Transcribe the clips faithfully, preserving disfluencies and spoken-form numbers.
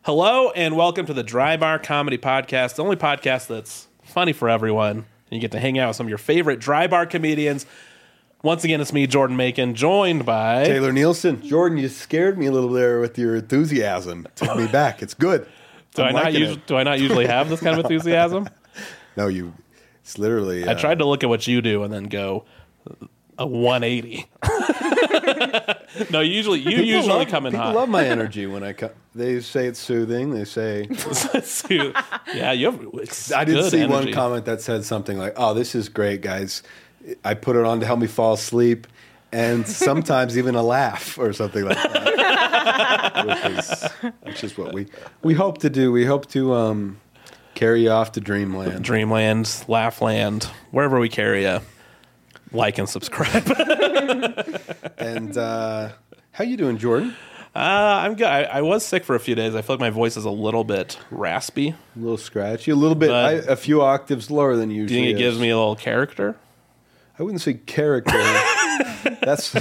Hello and welcome to the Dry Bar Comedy Podcast, the only podcast that's funny for everyone. And you get to hang out with some of your favorite dry bar comedians. Once again, it's me, Jordan Macon, joined by... Taylor Nielsen. Jordan, you scared me a little there with your enthusiasm. Took me back. It's good. Do I, not usually, do I not usually have this kind of enthusiasm? No, you... It's literally... I uh, tried to look at what you do and then go a one eighty. No, usually you usually love, come in people hot. love my energy when I come. They say it's soothing. They say... Yeah, you have I did good see energy. one comment that said something like, oh, this is great, guys. I put it on to help me fall asleep, and sometimes even a laugh or something like that. which, is, which is what we, we hope to do. We hope to um, carry you off to dreamland. Dreamland, Laughland, wherever we carry you. Like and subscribe. And uh, how you doing, Jordan? Uh, I'm good. I, I was sick for a few days. I feel like my voice is a little bit raspy. A little scratchy, a little bit, I, But- a few octaves lower than Do usually. you think it is. gives me a little character? I wouldn't say character. that's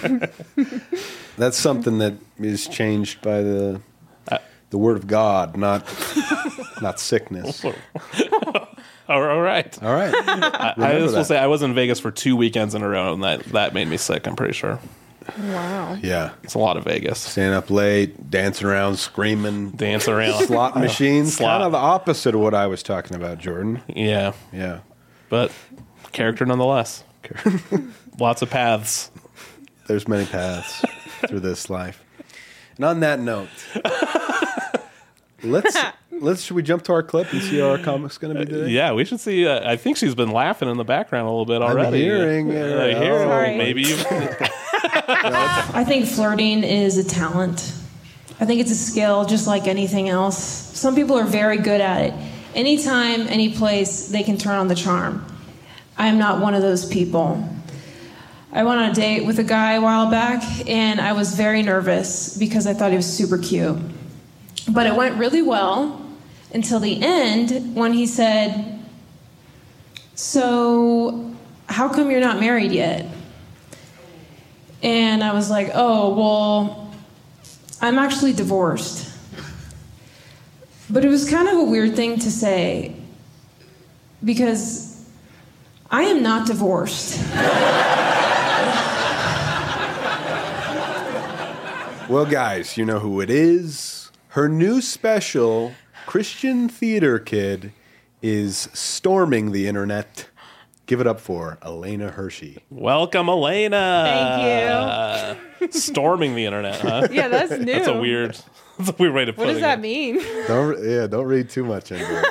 that's something that is changed by the the word of God, not not sickness. All All right. right. I, I just will say I was in Vegas for two weekends in a row, and that, that made me sick, I'm pretty sure. Wow. Yeah. It's a lot of Vegas. Staying up late, dancing around, screaming. Dance around. Slot machines. Slot. Kind of the opposite of what I was talking about, Jordan. Yeah. Yeah. But character nonetheless. Lots of paths. There's many paths through this life. And on that note, let's let's should we jump to our clip and see how our comic's going to be today? Yeah, we should see. Uh, I think she's been laughing in the background a little bit already. hearing it. I hear it. Sorry. Maybe you. I think flirting is a talent. I think it's a skill just like anything else. Some people are very good at it. Anytime, any place, they can turn on the charm. I am not one of those people. I went on a date with a guy a while back, and I was very nervous because I thought he was super cute. But it went really well until the end when he said, "So, how come you're not married yet?" And I was like, "Oh, well, I'm actually divorced." But it was kind of a weird thing to say because I am not divorced. Well, guys, you know who it is. Her new special, Christian Theater Kid, is storming the internet. Give it up for Elena Hershey. Welcome, Elena. Thank you. Storming the internet, huh? Yeah, that's new. That's a weird. That's a weird way to put What it. does that mean? Don't yeah, don't read too much into it.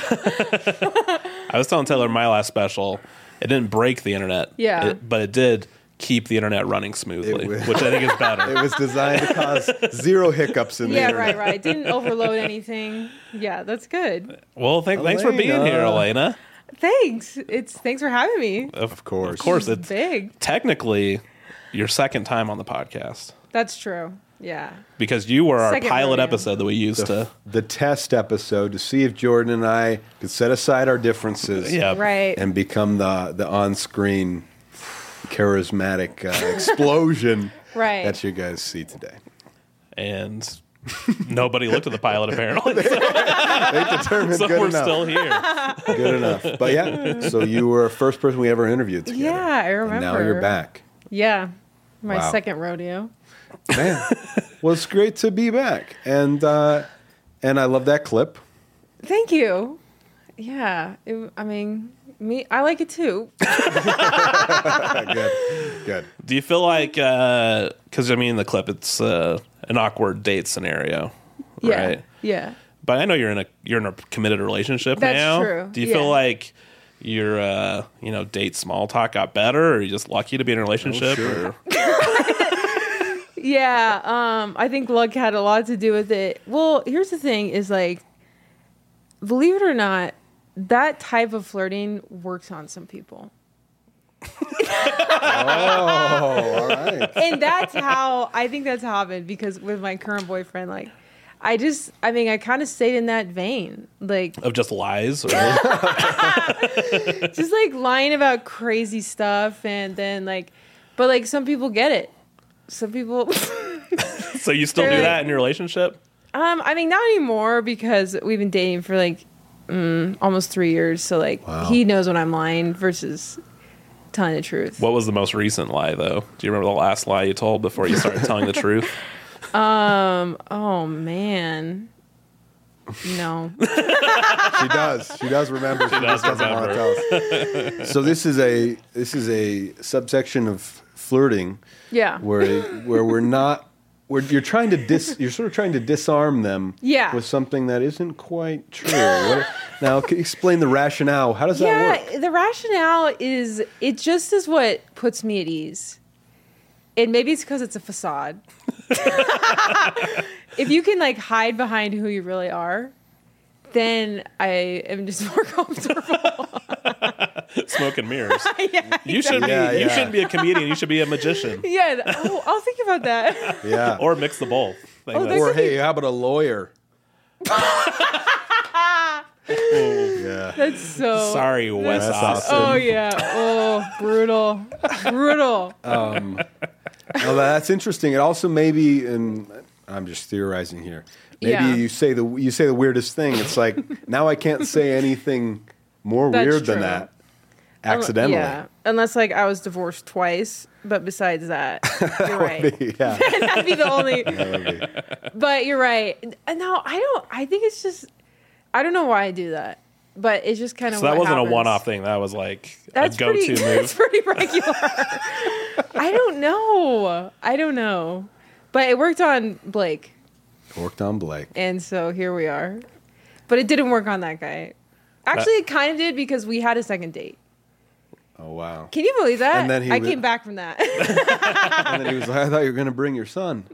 I was telling Taylor my last special. It didn't break the internet. Yeah. It, but it did keep the internet running smoothly, It was- which I think is better. It was designed to cause zero hiccups in the Yeah, internet. right, right. Didn't overload anything. Yeah, that's good. Well, thank, thanks for being Elena. here, Elena. Thanks. It's thanks for having me. Of course. Of course, It's it's big. technically your second time on the podcast That's true. Yeah. because you were our Second pilot rodeo. episode that we used to. The test episode to see if Jordan and I could set aside our differences Yeah, Right. and become the the on-screen charismatic uh, explosion Right. that you guys see today. and nobody looked at the pilot apparently, so, They determined so good we're enough. still here. Good enough. But yeah, so you were the first person we ever interviewed together. Yeah, I And now remember. you're back. Yeah. My Wow. second rodeo. Man, well, it's great to be back. And uh, and I love that clip. Thank you. Yeah. It, I mean, me I like it too. Good. Good. Do you feel like because I mean the clip, it's uh, an awkward date scenario, Yeah. right? Yeah. But I know you're in a you're in a committed relationship That's now. true, Do you yeah. feel like your uh, you know date small talk got better, or are you just lucky to be in a relationship? sure. Or, Yeah, um, I think luck had a lot to do with it. Well, here's the thing is like, believe it or not, that type of flirting works on some people. Oh, all right. And that's how, I think that's how it happened because with my current boyfriend, like, I just, I mean, I kind of stayed in that vein. Like, of just lies? Or, just like lying about crazy stuff and then like, but like some people get it. Some people, so you still They're do like- that in your relationship? Um, I mean, not anymore because we've been dating for like mm, almost three years. So like, Wow. he knows when I'm lying versus telling the truth. What was the most recent lie, though? Do you remember the last lie you told before you started telling the truth? Um. Oh man. No. She does. She does remember. She, does just doesn't want to tell us. So this is a this is a subsection of flirting Yeah. where where we're not where you're trying to dis you're sort of trying to disarm them Yeah. with something that isn't quite true. What, now, can you explain the rationale? How does that work? Yeah, the rationale is it just is what puts me at ease. And maybe it's because it's a facade. If you can like hide behind who you really are, then I am just more comfortable. Smoke and mirrors. yeah, You should be. Yeah, You yeah. shouldn't be a comedian. You should be a magician, yeah. Oh, I'll think about that. Yeah. or mix the both. I think Oh, that's- Or hey, how about a lawyer? Yeah. That's so. Sorry, Wes Wes Austin. Austin. Oh yeah. Oh, brutal, brutal. Well, that's interesting. It also maybe, and I'm just theorizing here. Maybe Yeah. you say the you say the weirdest thing. It's like now I can't say anything more That's weird than true. that accidentally. Yeah, unless like I was divorced twice, but besides that, you're right. yeah. That'd be the only. That would be- But you're right. And No, I don't. I think it's just. I don't know why I do that, but it's just kind of. So that what wasn't happens. a one-off thing. That was like That's a go-to pretty. move. That's pretty regular. I don't know. I don't know, but it worked on Blake, Worked on Blake. and so here we are. But it didn't work on that guy. Actually, it kind of did because we had a second date. Oh wow. Can you believe that? And then he I wa- came back from that. And then he was like, I thought you were going to bring your son.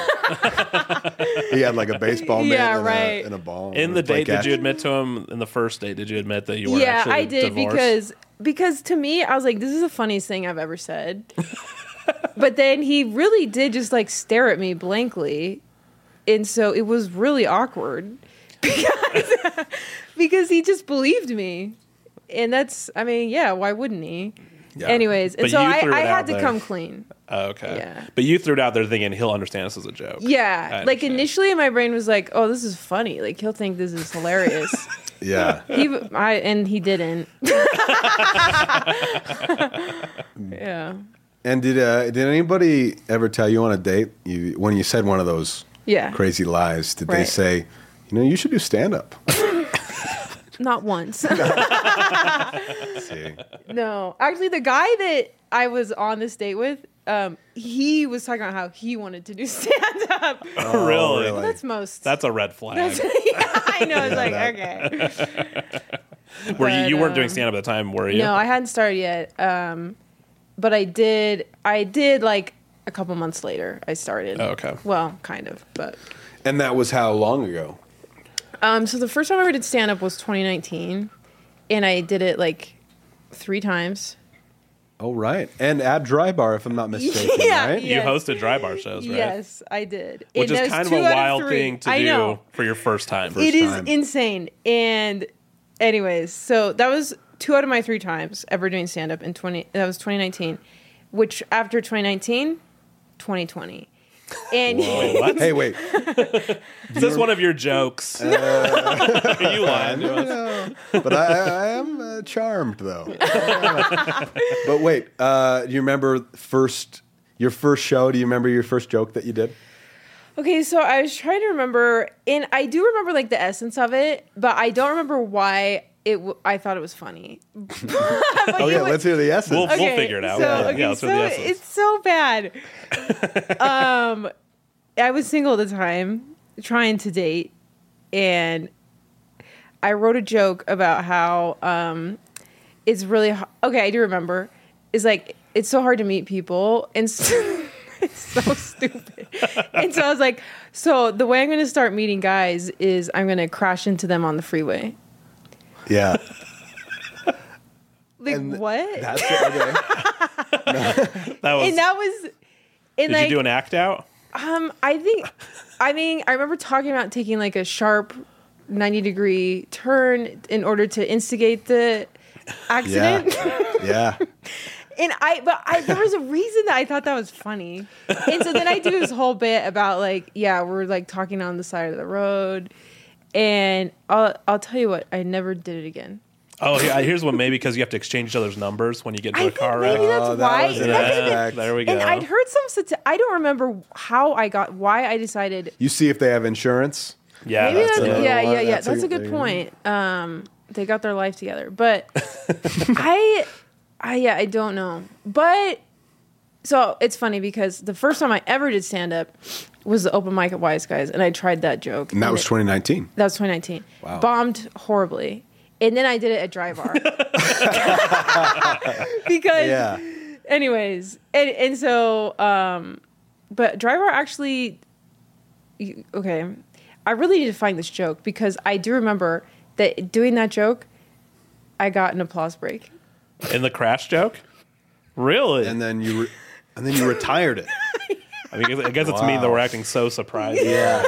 He had like a baseball mitt Yeah, and, right. a, and a ball. In and the a play date, did catch. you admit to him in the first date? Did you admit that you were yeah, actually I did divorced? because because to me, I was like, this is the funniest thing I've ever said. But then he really did just like stare at me blankly, and so it was really awkward because because he just believed me, and that's I mean, yeah, why wouldn't he? Yeah. Anyways, and But so you I, threw it I out had to there. come clean. Oh, okay. Yeah. But you threw it out there thinking he'll understand this as a joke. I Yeah, like understand. initially my brain was like, oh, this is funny. Like he'll think this is hilarious. Yeah. he, I, and he didn't. Yeah. And did uh, did anybody ever tell you on a date you when you said one of those Yeah. crazy lies? Did they Right. say, you know, you should do stand up? Not once. See. No. Actually, the guy that I was on this date with, um, he was talking about how he wanted to do stand up. Oh, really? really? That's most. That's a red flag. That's, yeah, I know. It's like, okay. were you, you but, weren't doing um, stand up at the time, were you? No, I hadn't started yet. Um, but I did. I did like a couple months later. I started. Oh, okay. Well, kind of, but. And that was how long ago? Um, so the first time I ever did stand up was twenty nineteen, and I did it like three times. Oh, right. And at Dry Bar, if I'm not mistaken, Yeah, right? You yes. hosted dry bar shows, right? Yes, I did. Which And is that was kind of two a out wild three. thing to I do know. for your first time. It is time. insane. And anyways, so that was two out of my three times ever doing stand up in twenty that was twenty nineteen, which after twenty nineteen, twenty twenty. And Wait, what? Hey, wait. Is this one of your jokes? Are you lying to us? But I, I am uh, charmed, though. But wait, uh, do you remember first your first show? Do you remember your first joke that you did? okay, so I was trying to remember, and I do remember like the essence of it, but I don't remember why it. W- I thought it was funny. Oh yeah, let's hear the essence. We'll- we'll figure it out. So, Yeah, okay, yeah, let's so hear the essence. it's so bad. um, I was single at the time, trying to date, and I wrote a joke about how um, it's really h- okay. I do remember. It's like it's so hard to meet people, and so, it's so stupid. And so I was like, so the way I'm going to start meeting guys is I'm going to crash into them on the freeway. Yeah. Like And what? That's okay. That was. And that was. And did like, you do an act out? Um, I think, I mean, I remember talking about taking like a sharp ninety degree turn in order to instigate the accident. Yeah. And I, but I, there was a reason that I thought that was funny. And so then I do this whole bit about like, yeah, we're like talking on the side of the road. And I'll, I'll tell you what, I never did it again. Oh, here- here's what maybe because you have to exchange each other's numbers when you get into I a think car wreck. maybe that's Oh, that why. was an And that's even- aspect. There we go. And I'd heard some, stati- I don't remember how I got, why I decided. You see if they have insurance. Yeah, Maybe that's that's, it. yeah, Well, yeah, yeah. that's That's, a a, good good thing. point. Um, they got their life together, but I, I, yeah, I don't know. But so it's funny because the first time I ever did stand up was the open mic at Wise Guys, and I tried that joke. And that and was it- twenty nineteen. That was twenty nineteen. Wow. Bombed horribly. And then I did it at Dry Bar. because, Yeah. anyways, and, and so, um, but Dry Bar actually, you- okay, I really need to find this joke because I do remember that doing that joke, I got an applause break. In the crash joke? Really? And then you, re- and then you retired it. I mean, I guess it's me that we're acting so surprised. Yeah.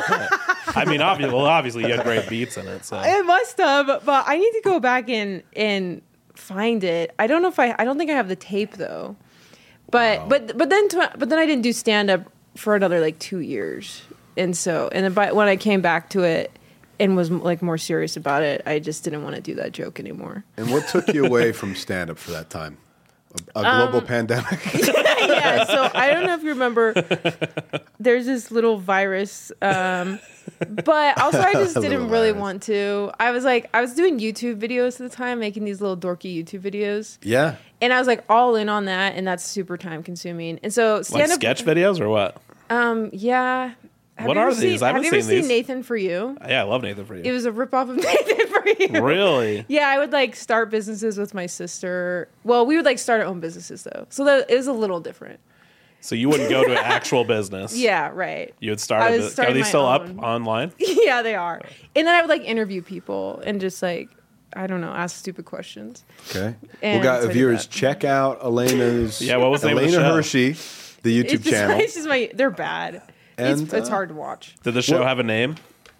I mean, obviously, well, obviously, you had great beats in it. So It must have, but I need to go back and and find it. I don't know if I. I don't think I have the tape though. But Wow. but but then tw- but then I didn't do stand up for another like two years, and so and then by, when I came back to it and was like more serious about it, I just didn't want to do that joke anymore. And what took you away from stand up for that time? A, a global Um, pandemic? Yeah, so I don't know if you remember. There's this little virus, um, but also I just A didn't little really virus. want to. I was like, I was doing YouTube videos at the time, making these little dorky YouTube videos. Yeah. And I was like all in on that, and that's super time consuming. And so like stand up, sketch videos or what? um, yeah. Have What you ever are these? Seen, I have haven't you ever seen seen these. Nathan For You? Yeah, I love Nathan For It You. was a ripoff of Nathan For You. Really? Yeah, I would like start businesses with my sister. Well, we would like start our own businesses though, so that it was a little different. So you wouldn't go to an actual business. Yeah, right. You would start. I a was bus- Are starting these my still own. up online? Yeah, they are. And then I would like interview people and just like, I don't know, ask stupid questions. Okay. And we got so I did viewers. that. Check out Elena's. Yeah, what was the name of Elena the show? Hershey, the YouTube It's just, channel. it's just my, they're bad. And, it's, it's uh, hard to watch. Did the show What- have a name?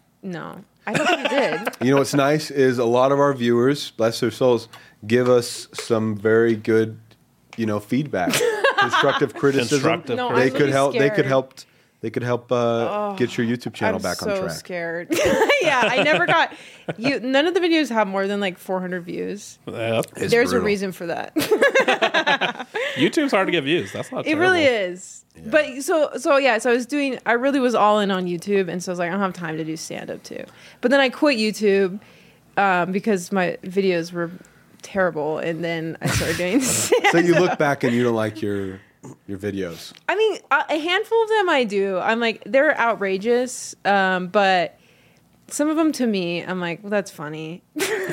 No, I don't think it did. You know what's nice is a lot of our viewers, bless their souls, give us some very good, you know, feedback, constructive criticism. Constructive No, I'm they really could help. They could scared. help. They could help uh, get your YouTube channel I'm back so on track. scared. Yeah, I never got you. None of the videos have more than like four hundred views. Yeah, It's There's brutal. a reason for that. YouTube's hard to get views. That's not. It terrible. really is. But so so yeah, so I was doing I really was all in on YouTube, and so I was like, I don't have time to do stand up too. But then I quit YouTube um, because my videos were terrible, and then I started doing stand So you look back and you don't like your your videos. I mean, a a handful of them I do. I'm like, they're outrageous, um, but some of them to me, I'm like, well, that's funny.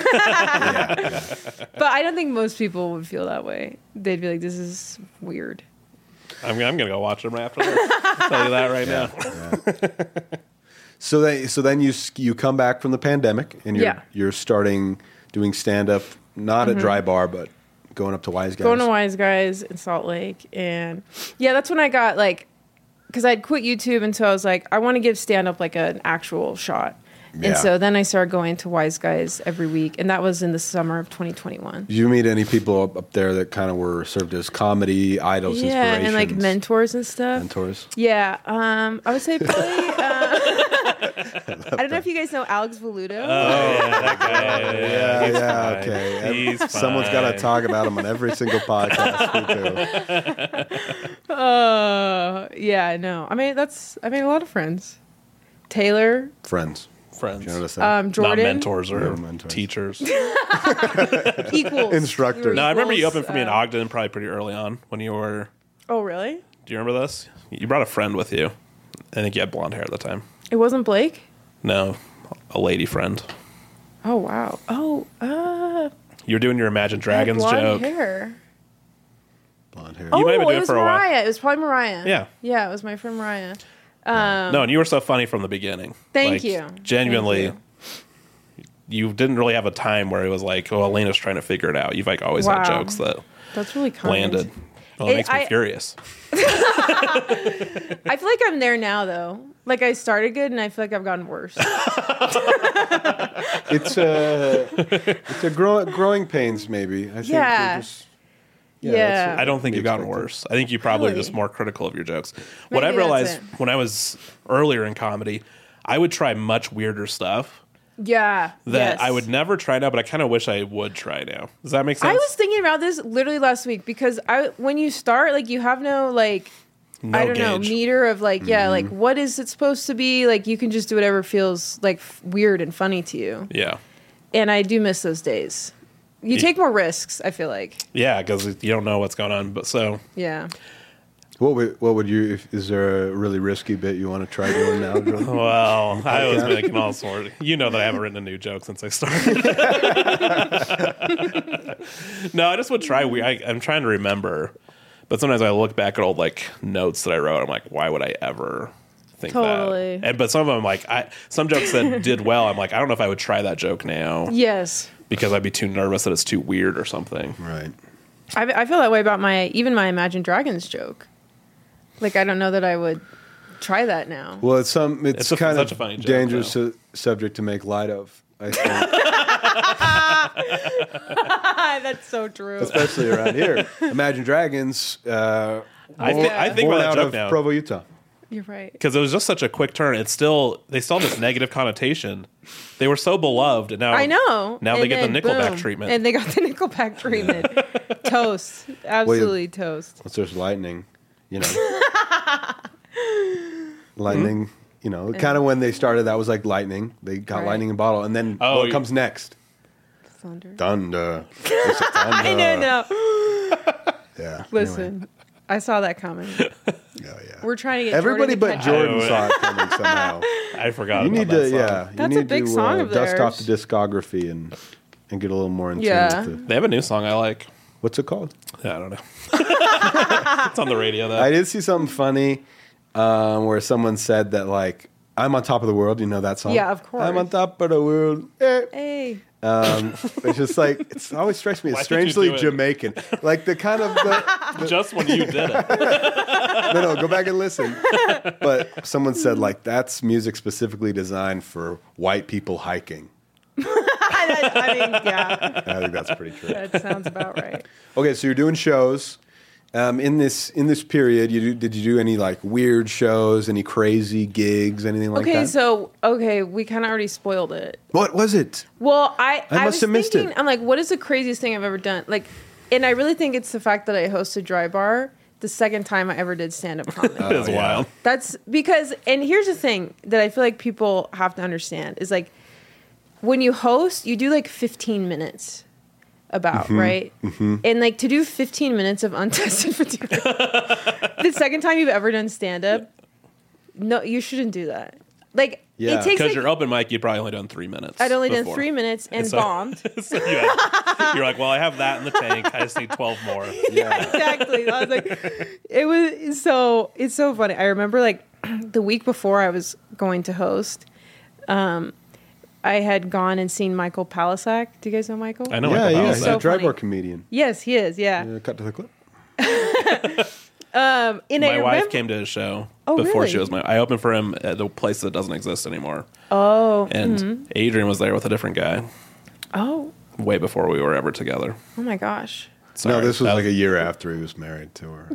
But I don't think most people would feel that way. They'd be like, this is weird. I'm, I'm gonna go watch them right after this. I'll tell you that right now. So then, so then you s- you come back from the pandemic and you're Yeah. you're starting doing stand up, not at Dry Bar, but going up to Wise Guys. Going to Wise Guys in Salt Lake. And yeah, that's when I got like, because I'd quit YouTube. And so I was like, I want to give stand up like an actual shot. Yeah. And so then I started going to Wise Guys every week. And that was in the summer of twenty twenty-one. Did you meet any people up, up there that kind of were served as comedy idols, Yeah, and like inspirations, mentors and stuff. mentors? Yeah, um, I would say probably. Uh, I don't know if you guys know Alex Voluto. Oh yeah, that guy. Yeah, Yeah, he's yeah, fine. okay. He's Someone's got to fine. talk about him on every single podcast. Me too. Uh, yeah, no. I mean, that's. I made a lot of friends. Taylor, Friends. Friends. You know what I say? um, Not Jordan, mentors or No mentors. teachers. equals, Instructors. We were No, I remember you equals, opened for me in uh, Ogden probably pretty early on when you were. Oh, really? Do you remember this? You brought a friend with you. I think you had blonde hair at the time. It wasn't Blake. No, a lady friend. Oh wow. Oh, uh, You were doing your Imagine Dragons blonde joke. hair. Blonde hair. Oh, might have been doing it it was for a while. Mariah. It was probably Mariah. Yeah. Yeah, it was my friend Mariah. Um, No, and you were so funny from the beginning. Thank Like, you. Genuinely, Thank you. didn't really have a time where it was like, oh, Elena's trying to figure it out. You've like always had Wow. jokes that That's really kind. landed. Well, it, It- makes me I- furious. I feel like I'm there now, though. Like I started good, and I feel like I've gotten worse. It's a it's a grow, growing pains, maybe. I think Yeah. we're just Yeah, Yeah. that's what I don't think we you've gotten expected. worse. I think you probably Really? just more critical of your jokes. What I Maybe that's realized it. when I was earlier in comedy, I would try much weirder stuff Yeah. that yes. I would never try now, but I kind of wish I would try now. Does that make sense? I was thinking about this literally last week because I when you start, like, you have no, like, no I don't gauge. know, meter of, like, yeah, like, what is it supposed to be? Like, you can just do whatever feels, like, f- weird and funny to you. Yeah. And I do miss those days. You Yeah. take more risks, I feel like. Yeah, because you don't know what's going on. But so Yeah. What would what would you? If, is there a really risky bit you want to try doing now, Jordan? Well, I was making all sorts. You know that I haven't written a new joke since I started. No, I just would try. We, I, I'm trying to remember, but sometimes I look back at old like notes that I wrote. I'm like, why would I ever think Totally. that? And but some of them, like I, some jokes that did well, I'm like, I don't know if I would try that joke now Yes. because I'd be too nervous that it's too weird or something. Right. I, I feel that way about my, even my Imagine Dragons joke. Like, I don't know that I would try that now. Well, it's some. It's, It's a- kind such of a funny joke, dangerous though. su- subject to make light of. I think, That's so true. especially around here. Imagine Dragons. Uh, I, born- thi- I think born about that out joke of now. Provo, Utah. You're right. Because it was just such a quick turn. It's still they still have this negative connotation. They were so beloved, and now I know. Now they And get the then, Nickelback boom. treatment. And they got the Nickelback treatment. Toast. Absolutely toast. What's there's lightning, you know. Lightning, you know, kind of when they started, that was like lightning. They got Right. lightning in a bottle, and then Oh, what you- comes next? Thunder. Thunder. It's a thunder. I know, no. Yeah. Listen, I saw that coming. Anyway. Oh, yeah. We're trying to get Everybody Jordan to but catch Jordan up. saw it coming somehow. I forgot. You about need that to, song. yeah. You That's a need big to, song uh, of dust off theirs. the discography and and get a little more in tune Yeah. with the. They have a new song I like. What's it called? Yeah, I don't know. It's on the radio though. I did see something funny um, where someone said that like I'm on top of the world. You know that song? Yeah, of course. I'm on top of the world. Eh. Hey. Um, it's just like it's always strikes me as Why did you strangely do it? Jamaican, like the kind of the, Just when you did it. no, no, go back and listen. But someone said like that's music specifically designed for white people hiking. I, I mean, yeah, I think that's pretty true. that sounds about right. Okay, so you're doing shows. Um, in this in this period, you do, did you do any like weird shows, any crazy gigs, anything like Okay, that? so okay, we kind of already spoiled it. What was it? Well, I I I, must was have missed thinking, it. I'm like, what is the craziest thing I've ever done? Like, and I really think it's the fact that I hosted Dry Bar the second time I ever did stand up comedy. It's yeah. wild. That's because, and here's the thing that I feel like people have to understand is like when you host, you do like fifteen minutes about, Mm-hmm. right? And like to do fifteen minutes of untested material, the second time you've ever done stand up, no, you shouldn't do that. Like, Yeah. it takes Because like, your open mic, you'd probably only done three minutes. I'd only done before. three minutes and So- bombed. So you had, you're like, well, I have that in the tank. I just need twelve more. Yeah. Exactly. I was like, it was so, it's so funny. I remember like the week before I was going to host, um, I had gone and seen Michael Palisak. Do you guys know Michael? I know. yeah, Michael yeah. Ball's He's so a dry funny. bar comedian. Yes, he is. Yeah. Uh, cut to the clip. Um, and I My wife remember- came to his show Oh, before really? she was my. I opened for him at the place that doesn't exist anymore, Oh. and mhm. Adrian was there with a different guy Oh. way before we were ever together. Oh my gosh. Sorry, no, this was that like a year after he was married to her.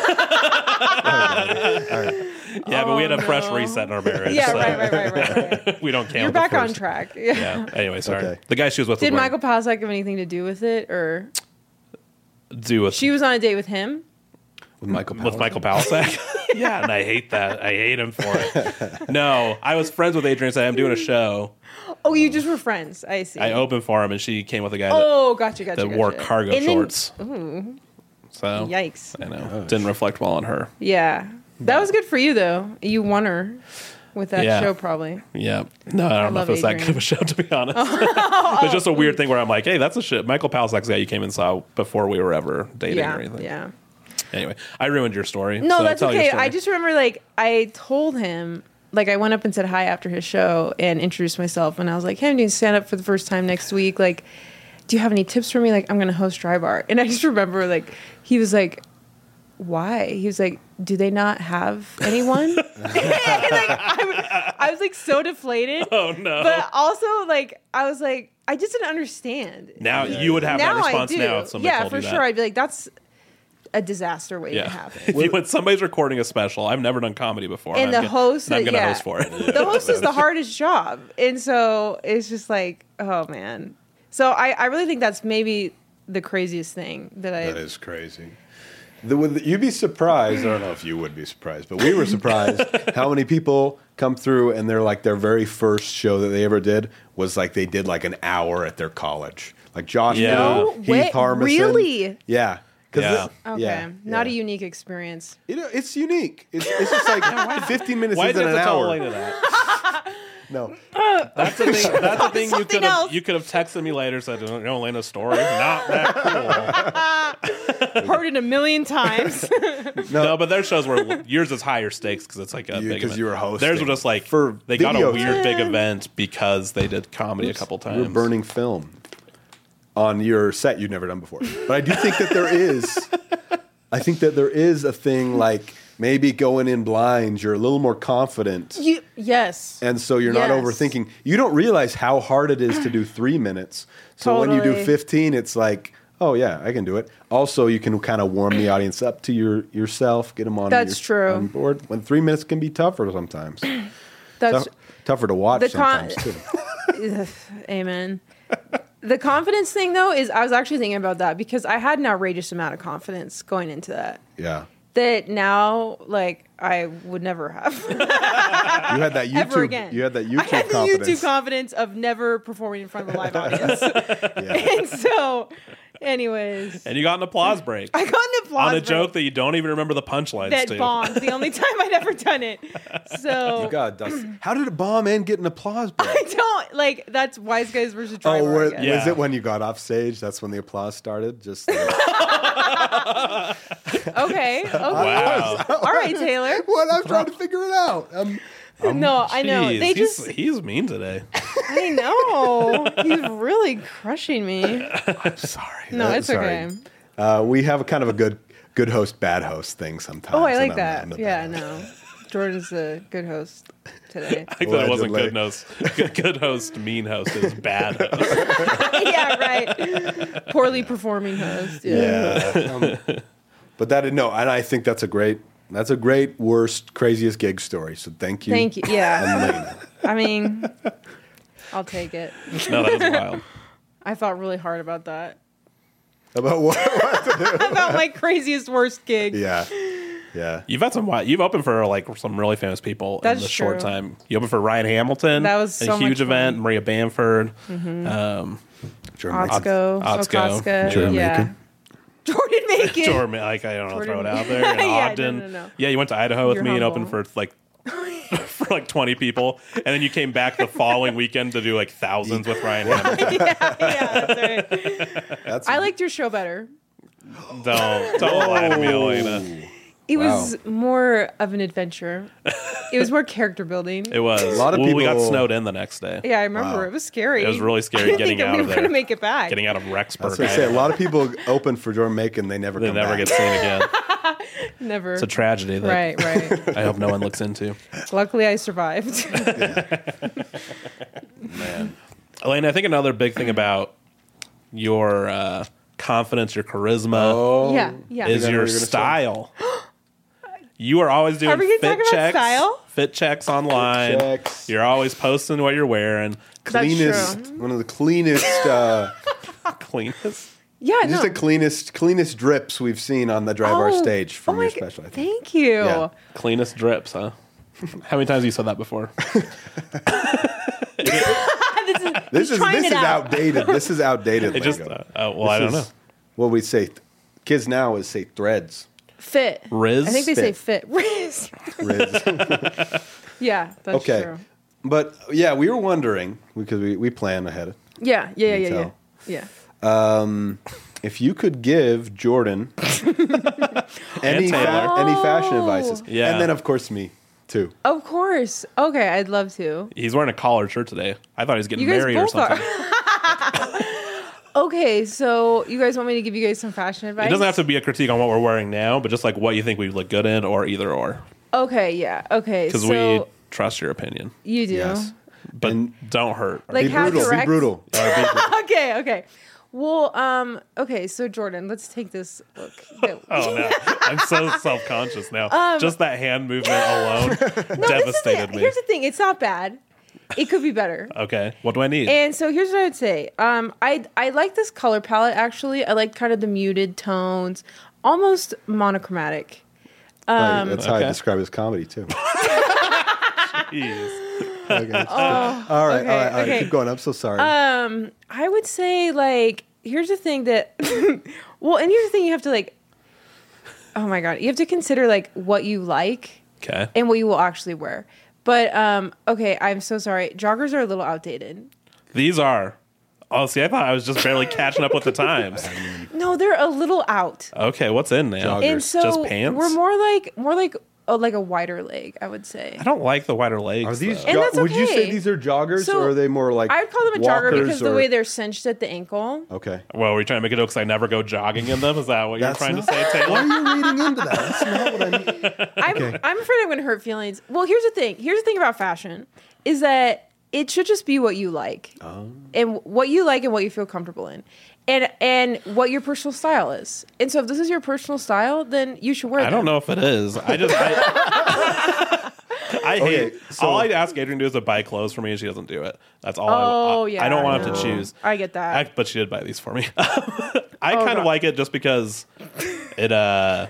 yeah, but we had a fresh reset in our marriage. Yeah. so Right. Right. Right. Right. right. we don't count. You're the back on first- track. Yeah. Yeah. Anyway, sorry. Okay. The guy she was with Did was Michael Palisak have anything to do with it, or wearing- do with she was on a date with him? With Michael with Palisak. Michael Palisak. Yeah, and I hate that. I hate him for it. No, I was friends with Adrian. Said I'm doing a show. Oh, you just were friends. I see. I opened for him, and she came with a guy that, Oh, gotcha, gotcha. that gotcha. wore cargo And then- shorts. Ooh, So yikes. I know didn't reflect well on her. Yeah. That was good for you, though. You won her with that Yeah. show, probably. Yeah, no, I don't know love if it was that Adrian. good of a show, to be honest. It's just a weird thing where I'm like, hey, that's a shit. Michael Palisak's guy you came and saw before we were ever dating Yeah. or anything. Yeah. Anyway, I ruined your story. No, so that's tell your okay. story. I just remember, like, I told him, like, I went up and said hi after his show and introduced myself. And I was like, hey, I'm doing stand up for the first time next week. Like, do you have any tips for me? Like, I'm going to host Dry Bar. And I just remember, like, he was like, why? He was like, do they not have anyone? And, like, I, was- I was like so deflated. Oh no! But also, like, I was like, I just didn't understand. now you would have now that response I do. now if somebody yeah, told for you sure. that. I'd be like, that's a disaster waiting to Yeah. happen. If you, when somebody's recording a special, I've never done comedy before. And I'm the ge- host, and I'm gonna yeah. host for it. The host is the hardest job, and so it's just like, oh man. So I, I really think that's maybe the craziest thing that I. That is crazy. The, with- you'd be surprised. I don't know if you would be surprised, but we were surprised how many people come through and they're like their very first show that they ever did was like they did like an hour at their college. Like Josh, Yeah. Moon, No Heath way- Harmison. really? Yeah. 'Cause Yeah. this- Okay, yeah, not yeah. a unique experience. You know, it's unique. It's, it's just like fifteen minutes Why did isn't you an have to tell hour. Elena that? No. That's the thing. That's the thing you Something could have else. you could have texted me later. Said, "You know, Elena's story not that cool." Heard it a million times. No, but their shows were yours is higher stakes because it's like a You- big 'cause event. you were hosting. Theirs were just like For they got a video weird big time. event because they did comedy a couple times. You were burning film on your set you'd never done before. But I do think that there is, I think that there is a thing like maybe going in blind, you're a little more confident. you, yes. And so you're not Yes. overthinking. You don't realize how hard it is to do three minutes. So when you do Totally. fifteen, it's like, oh yeah, I can do it. Also, you can kind of warm the audience up to your yourself, get them on, That's your, true. on board. When three minutes can be tougher sometimes. That's Tough- tougher to watch The con- sometimes too. amen. The confidence thing, though, is I was actually thinking about that because I had an outrageous amount of confidence going into that. Yeah. That now, like, I would never have You had that YouTube. ever again. You had that I YouTube had the confidence. YouTube confidence of never performing in front of a live audience. Yeah. And so, anyways, And you got an applause break I got an applause on a break joke that you don't even remember the punchlines that to. bombed. The only time I'd ever done it. So God, Dustin. How did it bomb and get an applause break? I don't like that's Wise Guys versus Dry Oh, Bar, were, I guess. Yeah. was it when you got off stage? That's when the applause started. Just like, Okay. Okay. Wow. All right, Taylor. what? I'm trying to figure it out. Um, No, I know. Jeez, They he's, just he's mean today. I know. He's really crushing me. I'm sorry. No, Uh, it's sorry. okay. Uh, we have a kind of a good good host, bad host thing sometimes. Oh, I and like I'm- that. I'm the Yeah, bad host. no. Jordan's a good host today. I think that it wasn't Allegedly. good host. Good, good host, mean host is bad host. Yeah, right. Poorly performing host. Yeah. Yeah. Um, but that no, and I think that's a great that's a great worst craziest gig story. So thank you. Thank you. Yeah. Elena. I mean, I'll take it. No, that was wild. I thought really hard about that. About what? About my craziest worst gig. yeah. Yeah. You've had some. wi- You've opened for like some really famous people That's in the short true. time. You opened for Ryan Hamilton. That was a so huge much event. fun. Maria Bamford. Um, Jordan Macon. Otsko. Otsko. Okoska. Jordan yeah. Macon. Jordan Macon. Jordan, like I don't know, Jordan- throw it out there. In Yeah, no, Ogden. no, no. Yeah, you went to Idaho with You're me and humble. opened for like for like twenty people, and then you came back the following weekend to do like thousands with Ryan Hamilton. yeah, yeah, that's right. That's I liked your show better. Don't don't lie to me, Elena. It Wow. was more of an adventure. It was more character building. It was A lot of well, We got people- snowed in the next day. Yeah, I remember. Wow. It was scary. It was really I scary didn't getting think that out we of were there. gonna make it back. Getting out of Rexburg. That's what I say. A lot of people open for Jordan Macon. They never They come never back. get seen again. Never. It's a tragedy that Right, right. I hope no one looks into. Luckily, I survived. Man, Elena, I think another big thing about your uh, confidence, your charisma, Oh. yeah, yeah. is I know your what you're gonna say. style. You are always doing Are we gonna fit talk about checks, style? fit checks online. checks. You're always posting what you're wearing. Cleanest, true. one of the cleanest, uh, Cleanest. Yeah, just no. the cleanest, cleanest drips we've seen on the Dry Bar Oh, stage from oh your my special. I God. think. Thank you. Yeah. Cleanest drips, huh? How many times have you said that before? this is, This he's is trying this it is out. outdated. This is outdated. It just, lingo. uh, uh, well, I This don't know. is What we say, kids now is say threads. Fit. Riz? I think they say Fit. fit. Riz. Riz. Yeah, that's okay, true. but yeah, we were wondering because we, we plan ahead. Yeah, yeah, yeah, You yeah, can yeah. Yeah. Um, if you could give Jordan any Taylor. fa- any fashion Oh. advices, Yeah. and then of course me too. Of course. Okay, I'd love to. He's wearing a collared shirt today. I thought he was getting You guys married or both are. something. Okay, so you guys want me to give you guys some fashion advice? It doesn't have to be a critique on what we're wearing now, but just like what you think we look good in, or either or. Okay, yeah. Okay, Because so we trust your opinion, you do. Yes, but And- don't hurt. Like be how brutal. direct? Be brutal. Or be- Okay, okay. Well, um, okay, so Jordan, let's take this look. Oh no, I'm so self conscious now. Um, Just that hand movement alone no, devastated the, me. Here's the thing: it's not bad. It could be better. Okay, what do I need? And so here's what I would say. Um, I I like this color palette actually. I like kind of the muted tones, almost monochromatic. Um, That's how okay. I describe his comedy too. Jeez. Okay. Oh, all right, okay, all right, all right. okay. Keep going. I'm so sorry. Um, I would say like here's the thing that well, and here's the thing you have to like. Oh my god, you have to consider like what you like Okay. and what you will actually wear. But um, okay, I'm so sorry. Joggers are a little outdated. These are. Oh, see, I thought I was just barely catching up with the times. No, they're a little out. Okay, what's in now? Joggers. And so Just pants? we're more like more like a, like a wider leg, I would say. I don't like the wider legs. Are these? though. And jo- that's Would you say okay. these are joggers, So, or are they more like? I would call them a jogger walkers because the or- way they're cinched at the ankle. Okay. Well, we're you trying to make a joke because I never go jogging in them. Is that what That's you're trying not- to say, Taylor? Why are you reading into that? That's not what I mean. I'm Okay. I'm afraid I'm going to hurt feelings. Well, here's the thing. Here's the thing about fashion is that it should just be what you like, Oh. and what you like and what you feel comfortable in, and and what your personal style is. And so, if this is your personal style, then you should wear. I don't them. know if it is. I just. I, I hate. Okay, so- all I ask Adrian to do is to buy clothes for me, and she doesn't do it. That's all. Oh I, yeah. I don't want to no. have to choose. I get that. I, but she did buy these for me. I Oh, kind of God. like it just because it. uh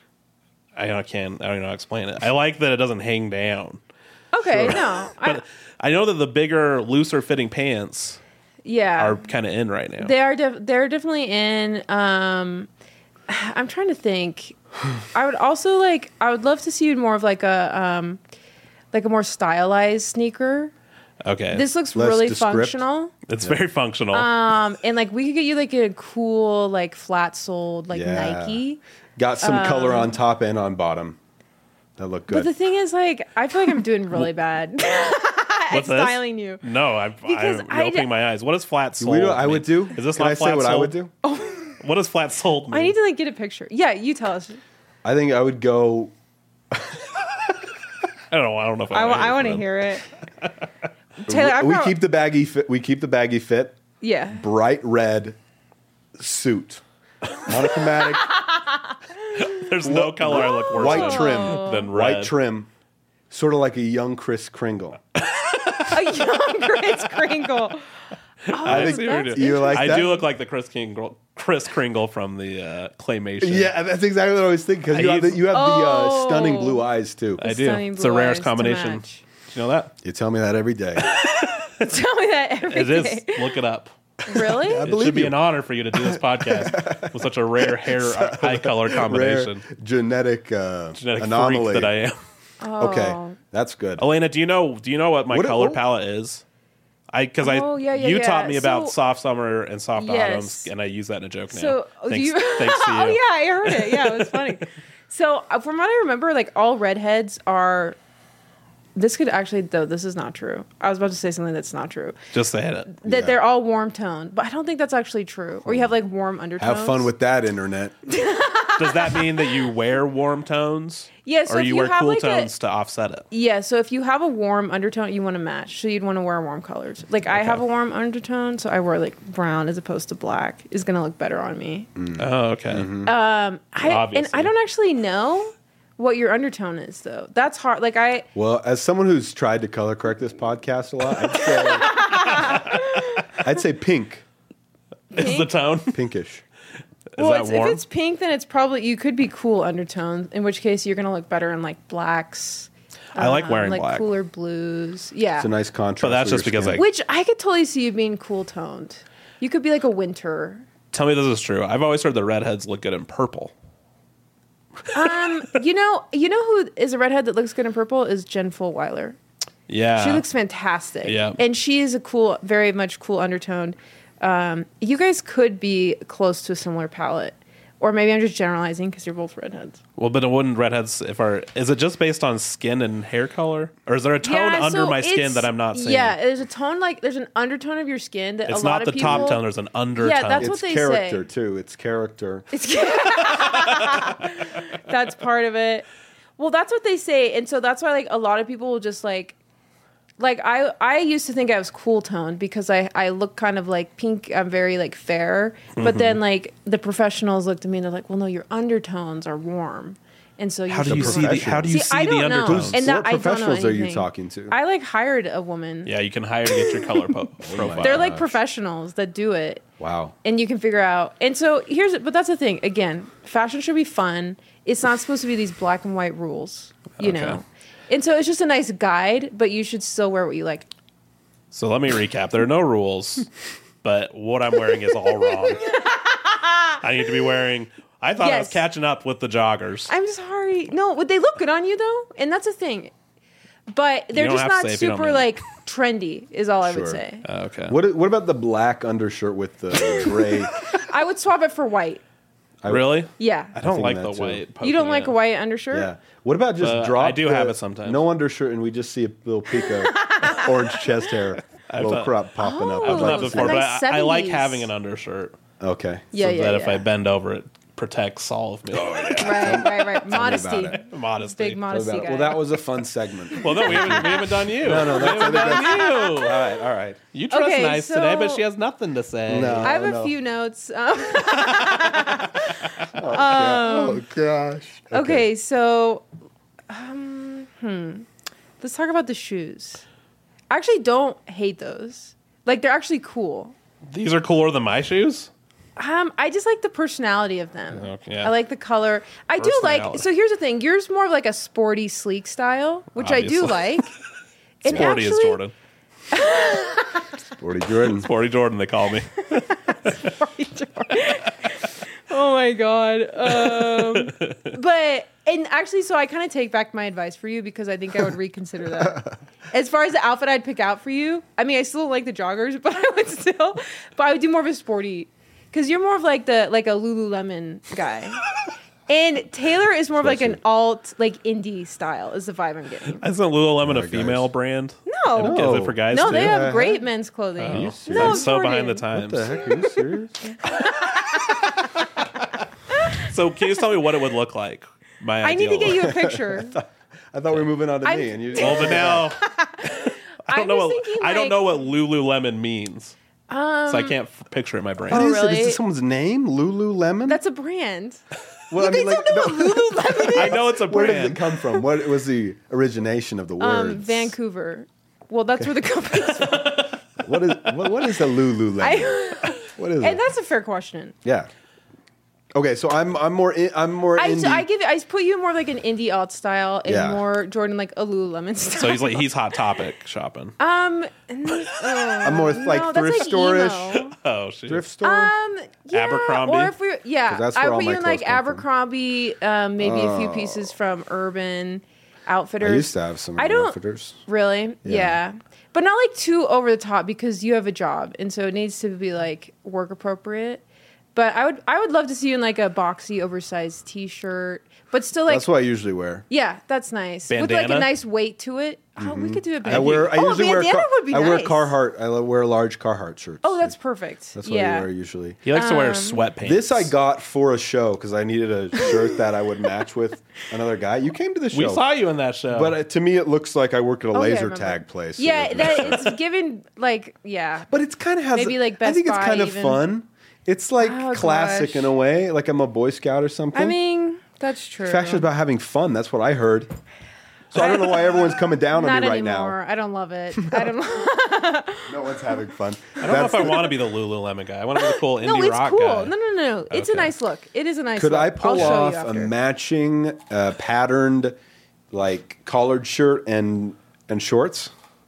I don't- I can't. I don't even know how to explain it. I like that it doesn't hang down. okay. No. I, But I know that the bigger, looser fitting pants yeah. are kind of in right now. They are. Def- they're definitely in. Um, I'm trying to think. I would also like. I would love to see more of like a, um, like a more stylized sneaker. Okay, This looks Less really descript. functional. it's very functional. Um, and like we could get you like a cool like flat soled like Yeah. Nike. Got some color on top and on bottom. That look But good. the thing is, like, I feel like I'm doing really bad at What's this? styling you. No, I'm, Because I'm I opening d- my eyes. What is flat We sold? know- I would do. Is this Can not I flat say what sold? I would do? What does flat sold mean? I need to like get a picture. Yeah, you tell us. I think I would go. I don't know. I don't know if I, I, wa- I want want to hear it. Taylor, I we prob- keep the baggy fit. We keep the baggy fit. yeah. Bright red suit, monochromatic, There's no color I look worse white than, trim, than red. white trim, sort of like a young Kris Kringle. A young Kris Kringle. Oh, I think see what you're that's doing. You like I that? do look like the Chris Kringle, Chris Kringle from the uh, claymation. Yeah, that's exactly what I was thinking. Because you, I have the- use- you have the uh, Oh. stunning blue eyes too. I do. Stunning It's the blue rarest eyes to combination. match. Do you know that? You tell me that every day. Tell me that every It is. day. Look it up. Really? I It believe should be you. an honor for you to do this podcast with such a rare hair eye color Rare combination. genetic, uh, Genetic anomaly. freak that I am. Okay, Oh. that's good. Elena, do you know? Do you know what my What- color what- palette is? I because Oh, I yeah, yeah, you yeah. taught me about So- soft summer and soft Yes. bottoms, and I use that in a joke now. So oh, thanks, you, thanks to you. oh yeah, I heard it. Yeah, it was funny. So uh, from what I remember, like all redheads are. This could actually, though, this is not true. I was about to say something that's not true. Just saying it. That Yeah. they're all warm toned, but I don't think that's actually true. Or you have like warm undertones. Have fun with that, internet. Does that mean that you wear warm tones? Yeah, so or if you you wear have, cool like, a- tones to offset it? Yeah, so if you have a warm undertone, you want to match. So you'd want to wear warm colors. Like I have a warm undertone, so I wear like brown as opposed to black. Is gonna look better on me. Oh, okay. Mm-hmm. Um, I, and Obviously. I don't actually know what your undertone is though. That's hard. Like I, Well, as someone who's tried to color correct this podcast a lot, I'd say, I'd say pink, Is the tone? Is pinkish. well, that it's, warm? if it's pink, then it's probably you could be cool undertones. In which case, you're gonna look better in like blacks. I like um, wearing like black. cooler blues. Yeah, It's a nice contrast. But that's for just your because skin. I- which I could totally see you being cool toned. You could be like a winter. Tell me this is true. I've always heard the redheads look good in purple. Um, you know, you know who is a redhead that looks good in purple is Jen Fulweiler. Yeah. She looks fantastic. Yeah. And she is a cool, very much cool undertone. Um, you guys could be close to a similar palette. Or maybe I'm just generalizing because you're both redheads. Well, but it wouldn't redheads if our is it just based on skin and hair color, or is there a tone Yeah, under so my skin it's- that I'm not seeing? Yeah, there's a tone like there's an undertone of your skin that it's a lot not of the people, top tone. There's an undertone. Yeah, that's what It's they character say. too. It's character. It's that's part of it. Well, that's what they say, and so that's why like a lot of people will just like like I I used to think I was cool toned because I I look kind of like pink. I'm very like fair, but Mm-hmm. then like the professionals looked at me and they're like, well, no, your undertones are warm, and so you How do should you be see the professional. How do you See, see I the don't know. undertones? And that- what I don't know professionals are you anything. talking to? I like hired a woman. Yeah, you can hire to get your color po- profile. They're like gosh. professionals that do it. Wow. And you can figure out. And so here's, but that's the thing. Again, fashion should be fun. It's not supposed to be these black and white rules, you Okay. know. And so it's just a nice guide, but you should still wear what you like. So let me recap. There are no rules, but what I'm wearing is all wrong. I need to be wearing. I thought I was Yes. catching up with the joggers. I'm sorry. No, would they look good on you though? And that's the thing. But they're don't just have to not say if you don't super mean it. like trendy. Is all I would Sure. say. Uh, okay. What What about the black undershirt with the gray? I would swap it for white. I- Really? Yeah. I don't think like that the too. white. You poking don't like out. a white undershirt? Yeah. What about just Uh, drop? I do the- have it sometimes. No undershirt, and we just see a little peak of orange chest hair, a little done- crop popping up. Oh. I'd I've done like that to see before, that. nice but I, I like seventies. having an undershirt. Okay. Yeah, so yeah, that yeah. if I bend over, it protects all of me. Right, right, right. Modesty. about it. Modesty. Big modesty Well, guy. well, that was a fun segment. Well, no, we haven't, we haven't done you. No, no, we that's- haven't done all you. right, all right. You dress Okay, nice today, but so- she has nothing to say. No. I have a no. few notes. Um, oh gosh. okay, so um, hmm. let's talk about the shoes. I actually don't hate those. Like they're actually cool. These are cooler than my shoes. Um, I just like the personality of them. Okay, yeah. I like the color. I do like. Personality. So here's the thing. Yours more of like a sporty, sleek style, which I do Obviously. like. And Sporty is actually- Jordan. Sporty Jordan. Sporty Jordan, they call me. Oh my god. Um, but and actually, so I kind of take back my advice for you because I think I would reconsider that. As far as the outfit I'd pick out for you, I mean, I still don't like the joggers, but I would still. But I would do more of a sporty, because you're more of like the like a Lululemon guy, and Taylor is more of like an alt like indie style. Is the vibe I'm getting. Isn't Lululemon a guys. female brand? No, Is it for guys no, too? they Yeah. have great men's clothing. Oh, serious? No, I'm so behind the Jordan. times. What the heck? Are you serious? So can you just tell me what it would look like? My I need to ideal get you look. a picture. I thought we were moving on to I'm- me, and you. Well, but now I don't I'm know just what thinking, I don't like- know what Lululemon means, Um, so I can't f- picture it in my brain. What Oh, is it? Is really? this someone's name? Lululemon? That's a brand. well, You guys don't know what Lululemon is? I know it's a Where did it brand. come from? What was the origination of the words? Um, Vancouver. Well, that's where the company's from. What is what, what is a Lululemon? I, what is and it? that's a fair question. Yeah. Okay, so I'm I'm more in, I'm more I, indie. so I give I put you more like an indie alt style and Yeah. more Jordan like a Lululemon style. So he's like he's Hot Topic shopping. um, n- oh, I'm more like no, that's thrift like store-ish. emo. Oh shit. Thrift store. Um, yeah, Abercrombie? or if we yeah, 'Cause that's I where would all put my you in like clothes come from. Abercrombie, um, maybe a few Oh. pieces from Urban Outfitters. I used to have some I don't- outfitters. Really? Yeah. But not like too over the top because you have a job and so it needs to be like work appropriate. But I would I would love to see you in like a boxy oversized t-shirt, but still like That's what I usually wear. yeah, that's nice. With like Bandana? a nice weight to it. Oh, we could do a I bandana. wear. I oh, usually a wear. bandana Car- would be I wear nice. Carhartt. I wear large Carhartt shirts. Oh, that's perfect. That's what yeah. I wear usually. He likes to wear Um, sweatpants. This I got for a show because I needed a shirt that I would match with another guy. You came to the show, We saw you in that show. but uh, to me it looks like I work at a Oh, yeah, I laser remember. tag place. Yeah, that it's given like yeah. but it's kind of has Maybe, a- like, I Best think it's Buy kind of even. fun. It's like Oh, classic gosh. in a way, like I'm a Boy Scout or something. I mean, that's true. Fashion's about having fun. That's what I heard. So I don't know why everyone's coming down on Not me right anymore. I don't love it. I don't. now. No one's having fun. I don't know if I want to be the Lululemon guy. I want to be the cool indie no, it's rock cool. guy. No, no, no. It's a Okay. nice look. It is a nice Could look. I pull I'll show off you a after. matching uh, patterned like collared shirt and and shorts?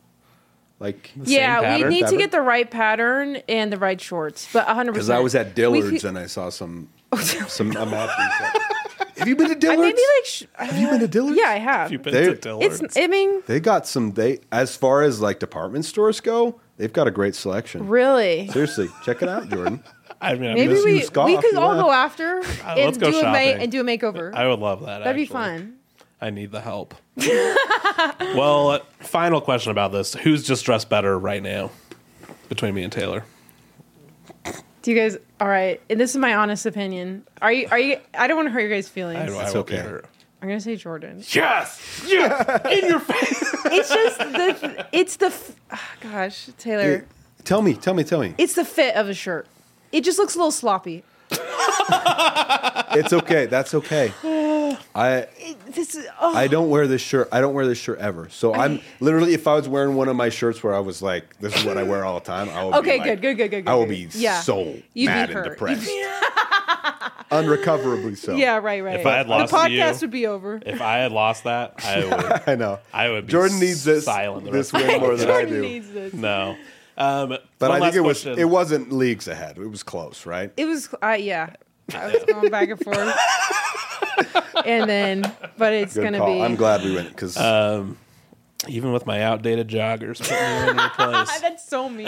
Like Yeah, we pattern? need to Fabric? get the right pattern and the right shorts, but one hundred percent. because I was at Dillard's We could- and I saw some some a matching set. Have you been to I Dillard's? maybe like. Sh- Have you been to Dillard's? Yeah, I have. You've been They- to Dillard's. It's. I mean, They got some. They as far as like department stores go, they've got a great selection. really. Seriously, check it out, Jordan. I mean, I'm Maybe just- we you scoff, we could you all laugh. go after and let's go do a ma- shopping. and do a makeover. I would love that. That'd be actually. fun. I need the help. Well, uh, final question about this: who's just dressed better right now between me and Taylor? Do you guys? All right, and this is my honest opinion. Are you? Are you? I don't want to hurt your guys' feelings. I, I It's will okay. be hurt. I'm gonna say Jordan. Yes, yes, in your face. It's just the. It's the. f- ah, Gosh, Taylor. Yeah. Tell me, tell me, tell me. It's the fit of a shirt. It just looks a little sloppy. It's okay. That's okay. I This is. Oh. I don't wear this shirt. I don't wear this shirt ever. So I'm literally, if I was wearing one of my shirts where I was like, "This is what I wear all the time," I would Okay, be like, good, good, good, good, good. I will good. be Yeah. so You'd be mad and hurt. depressed, unrecoverably so. Yeah, right, right. If I had lost the to you- podcast would be over. If I had lost that, I would. I know. I would be Jordan needs this silent the this rest of win more than I Jordan do. needs this. No. Um, But one I think last it was question. it wasn't leagues ahead. It was close, right? It was, uh, yeah. I was going back and forth. And then, but it's Good going to call. be. I'm glad we went because Um, even with my outdated joggers, put me in your place. That's so mean.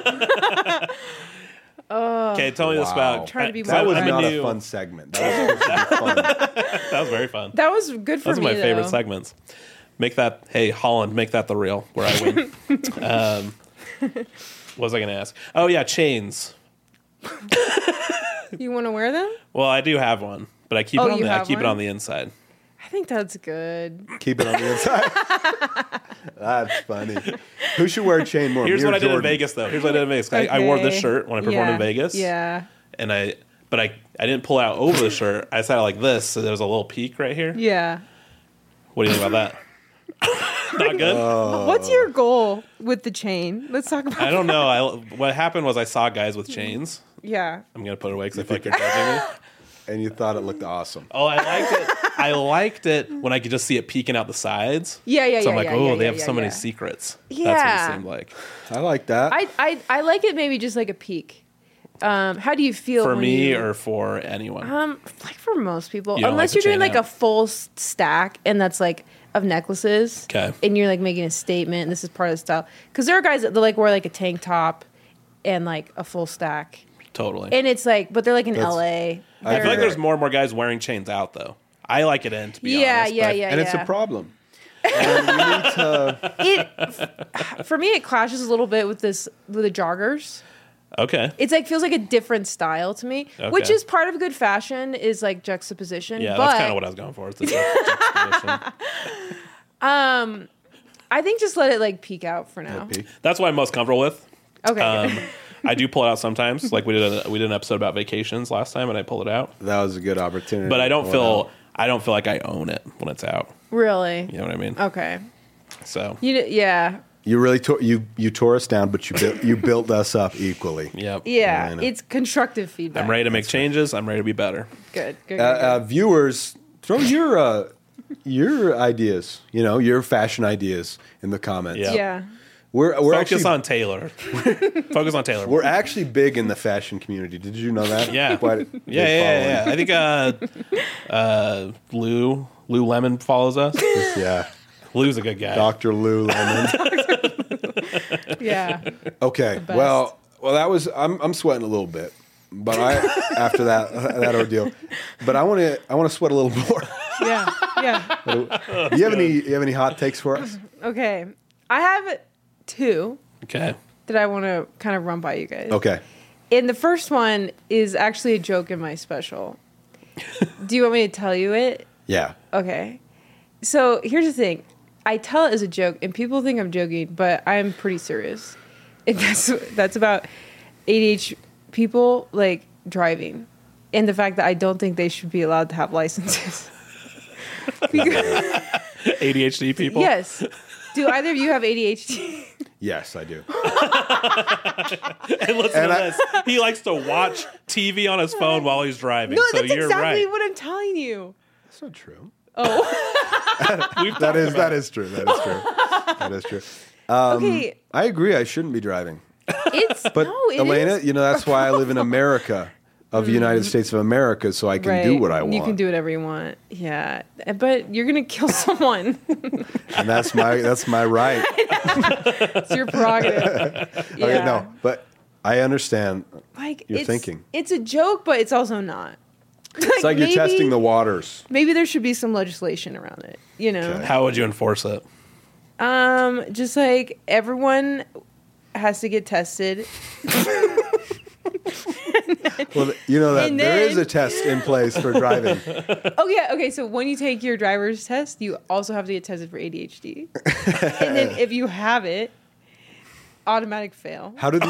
Okay, tell me this Wow. about. Trying to be so that was I'm not new- a fun segment. That was supposed to be fun. That was very fun. That was good for Those are me, my favorite though. segments. Make that, hey Holland, make that the real where I win. um, what was I going to ask? Oh yeah, chains. You want to wear them? Well, I do have one, but I keep Oh, it on you the I have keep it one? on the inside. I think that's good. Keep it on the inside. That's funny. Who should wear a chain more? Here's me or what I did in Jordan? Vegas, though. Here's what I did in Vegas. I, I wore this Okay. shirt when I performed yeah. in Vegas. Yeah. And I, but I, I didn't pull out over the shirt. I sat like this, so there was a little peak right here. Yeah. What do you think about that? Not good. Uh, What's your goal with the chain? Let's talk about I don't know. I what happened was I saw guys with chains. Yeah. I'm gonna put it away because I feel like you're judging me. And you thought it looked awesome. Oh, I liked it. I liked it when I could just see it peeking out the sides. Yeah, yeah, So yeah. I'm like, yeah, oh, yeah, they yeah, have yeah, so many yeah. secrets. That's Yeah. what it seemed like. I like that. I, I I like it maybe just like a peak. Um, how do you feel For when me you- or for anyone. um like for most people, You don't unless like the you're doing chain like out? a full s- stack and that's like of necklaces. 'Kay. And you're like making a statement. And this is part of the style because there are guys that they like wear like a tank top and like a full stack, Totally. and it's like, but they're like in That's- L A. I I feel like They're- there's more and more guys wearing chains out though. I like it in, to be Yeah, honest. yeah, but yeah. and it's a problem. And you need to. It f- for me it clashes a little bit with this with the joggers. Okay. It's like feels like a different style to me, which Okay. is part of good fashion is like juxtaposition. Yeah, but that's kind of what I was going for. It's the juxtaposition. I think just let it like peek out for now. Peak. That's what I'm most comfortable with. Okay. Um, I do pull it out sometimes. Like we did, a, we did an episode about vacations last time, and I pulled it out. That was a good opportunity. But I don't to feel, pull it I don't feel like I own it when it's out. Really? You know what I mean? Okay. So, You d- yeah. You really tore you you tore us down, but you built you built us up equally. yep. Yeah. I know. It's constructive feedback. I'm ready to make changes. I'm ready to be better. Good. Good. good, Uh, good. uh, viewers, throw your uh, your ideas. You know your fashion ideas in the comments. Yeah. yeah. We're we're Focus actually on Taylor. Focus on Taylor. we're actually big in the fashion community. Did you know that? Yeah. Quite a big yeah, yeah, following. yeah, I think uh, uh, Lou Lou Lemon follows us. Yeah. Lou's a good guy. Doctor Lou Lemon. Yeah. Okay. best. Well, well, that was. I'm I'm sweating a little bit, but I after that that ordeal, but I want to I want to sweat a little more. Yeah. Yeah. Do you have any you have any hot takes for us? Okay. I have two Okay. that I want to kind of run by you guys. Okay. And the first one is actually a joke in my special. Do you want me to tell you it? Yeah. Okay. So here's the thing. I tell it as a joke, and people think I'm joking, but I'm pretty serious. And that's that's about A D H people like driving, and the fact that I don't think they should be allowed to have licenses. Because, A D H D people. yes. Do either of you have A D H D? Yes, I do. And listen And to I- this. He likes to watch T V on his phone while he's driving. No, so that's you're exactly right. what I'm telling you. That's not true. We've That is about that is true. That is true. That is true. Um, Okay, I agree. I shouldn't be driving. it's But no, it Elena, is. you know that's why I live in America, of the United States of America, so I can do Right. what I want. You can do whatever you want. Yeah, but you're gonna kill someone. and that's my that's my right. It's your prerogative. Yeah. Okay, no, but I understand. Like You're it's, thinking. it's a joke, but it's also not. It's like you're testing the waters. Maybe there should be some legislation around it. You know, Okay. How would you enforce it? um, just like everyone has to get tested. Well, you know that And there then- is a test in place for driving. Oh yeah, okay. So when you take your driver's test, you also have to get tested for A D H D, and then if you have it, automatic fail. How do these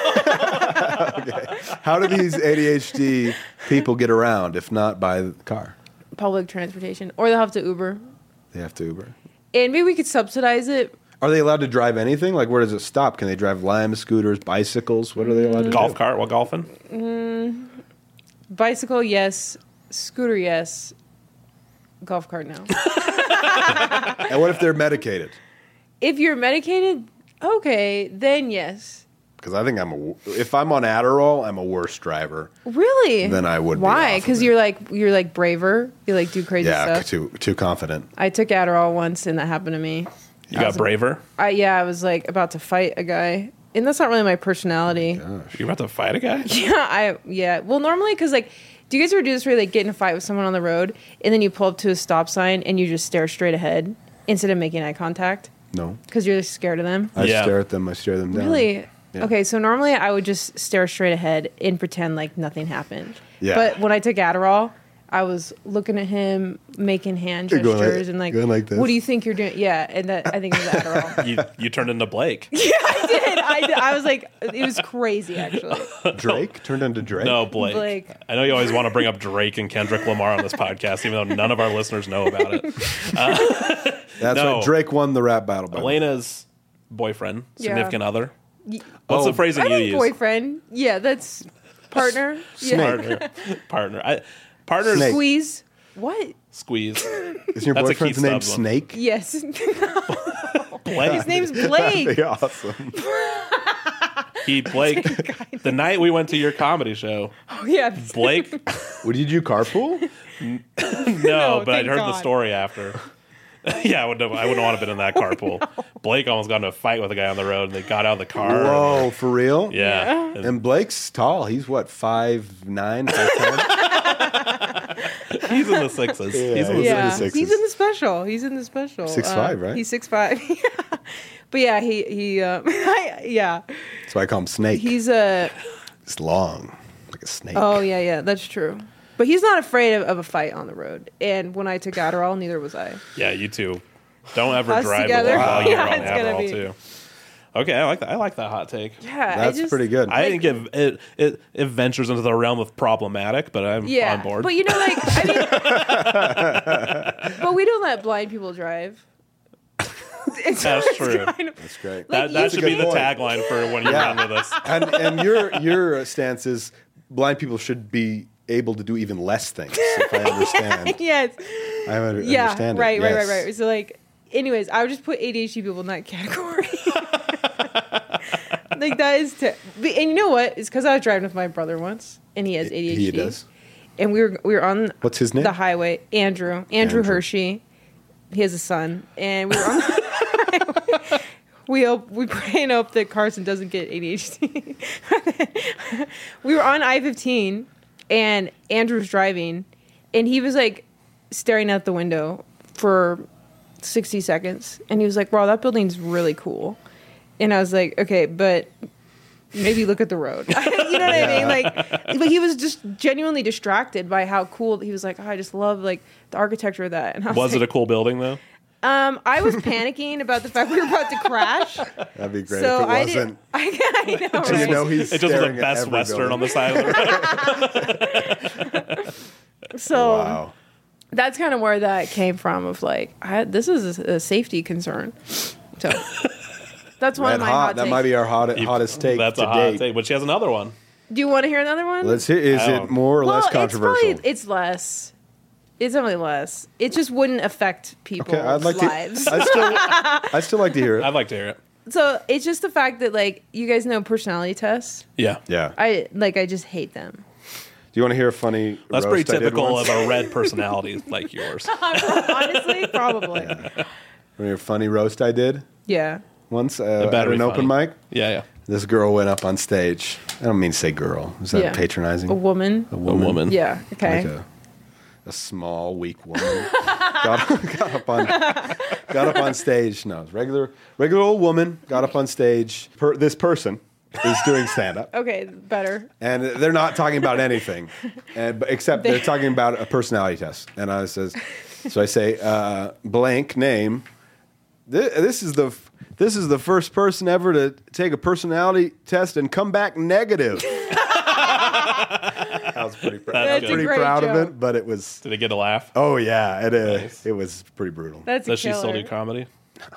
okay. How do these A D H D people get around if not by the car? Public transportation, or they'll have to Uber, They have to Uber. and maybe we could subsidize it. Are they allowed to drive anything? Like, where does it stop? Can they drive Lime scooters, bicycles? What are they allowed to Golf do? cart while golfing? Bicycle, yes. Scooter, yes. Golf cart, no. And what if they're medicated? If you're medicated, okay, then yes. Because I think I'm a, if I'm on Adderall, I'm a worse driver. Really? Then I would be Why? off of Because it. you're like you're like braver. You like do crazy Yeah, stuff. too too confident. I took Adderall once, and that happened to me. You got braver? I yeah, I was like about to fight a guy, and that's not really my personality. You're about to fight a guy? Yeah, I yeah. Well, normally because like, do you guys ever do this where you like get in a fight with someone on the road, and then you pull up to a stop sign and you just stare straight ahead instead of making eye contact No, because you're just scared of them? I Yeah. stare at them. I stare them down. Really? Yeah. Okay, so normally I would just stare straight ahead and pretend like nothing happened. Yeah. But when I took Adderall, I was looking at him, making hand You're going like- gestures, and like, going like this? what do you think you're doing? Yeah, and that I think it was Adderall. You you turned into Blake. Yeah, I did. I did. I was like, it was crazy, actually. Drake turned into Drake. No, Blake. Blake. I know you always want to bring up Drake and Kendrick Lamar on this podcast, even though none of our listeners know about it. That's No. right. Drake won the rap battle. By the way. Elena's boyfriend, Yeah. significant other. Y- What's Oh. the phrasing I you think use? boyfriend. Yeah, that's partner. Snake. Yeah. Partner. Partner. I, partners Snake. Squeeze. What? squeeze. Is your That's a boyfriend's Keith name Stubbs one. Snake? Yes. Blake. His name's That'd Blake. be awesome. He Blake. The night we went to your comedy show, Oh, yeah. Blake. What, did you carpool? No, No, but I'd thank heard the God. story after. Yeah, I wouldn't have, I wouldn't want to have been in that carpool. Blake almost got in a fight with a guy on the road, and they got out of the car. Whoa, for real? Yeah. Yeah. And Blake's tall. He's what, five nine, five ten? He's in the sixes. He's in the Yeah, sixes. he's in the special. He's in the special. Six Uh, five, right? He's six five. But yeah, he he. Uh, yeah, So I call him Snake. he's a. It's long, like a snake. Oh yeah, yeah, that's true. But he's not afraid of, of a fight on the road. And when I took Adderall, neither was I. Yeah, you two. Don't ever Us drive together? with while you're Yeah, on it's gonna Adderall be- too. Okay, I like that. I like that hot take. Yeah, That's I just, pretty good. I think it, it it it ventures into the realm of problematic, but I'm Yeah, on board. but you know, like I mean, but we don't let blind people drive. It's That's it's true. kind of- That's great. that like, that you should be can- the point. tagline for when you Yeah. run with us. and and your your stance is blind people should be able to do even less things. If I understand, yes. I under, Yeah, understand. right, it. right, Yes. right, right. So like, anyways, I would just put A D H D people in that category. Like that is, ter- but- and you know what? It's because I was driving with my brother once, and he has A D H D. He does. And we were we were on What's his name? the highway. Andrew, Andrew, Andrew. Hershey. He has a son, and we were on. The highway. We hope we pray and hope that Carson doesn't get A D H D. We were on I fifteen, and Andrew was driving, and he was like staring out the window for sixty seconds, and he was like, "Wow, that building's really cool." And I was like, "Okay, but maybe look at the road." You know what I mean? Like, but he was just genuinely distracted by how cool he was. Like, oh, I just love like the architecture of that. And I was, Was like, it a cool building though? Um, I was panicking about the fact we were about to crash. That'd be great So if it I wasn't. did. I, I know, So you right? know he's It just was a staring at Best every Western on building. the side of the road. So Wow. that's kind of where that came from. Of like, I, this is a, a safety concern. So that's one Red of my hot. hot That takes. might be our hot, hottest take That's to a hot date. take, but she has another one. Do you want to hear another one? Let's hear. Is Oh. it more or well, less controversial? It's, probably, it's less. It's definitely less. It just wouldn't affect people's okay, I'd like lives. to. I still, I still like to hear it. I'd like to hear it. So it's just the fact that like you guys know personality tests. Yeah. Yeah. I like I just hate them. Do you want to hear a funny? That's roast pretty I did typical once? of a red personality like yours. Honestly, probably. Yeah. Want to hear a funny roast I did once uh, at better an be open funny. mic? Yeah, yeah. This girl went up on stage. I don't mean to say girl. Is that Yeah. patronizing? A woman. A A woman. Yeah. Okay. Like a, a small, weak woman. got, got up on got up on stage. No, it was regular regular old woman got up on stage. Per, this person is doing stand-up. Okay, better. And they're not talking about anything, and except they're talking about a personality test. And I says, so I say, uh, blank name. This, this is the this is the first person ever to take a personality test and come back negative. I was pretty, pr- I was pretty proud joke. of it, but it was. Did it get a laugh? Oh yeah, it is. Nice. It was pretty brutal. That's a Does she killer. still do comedy?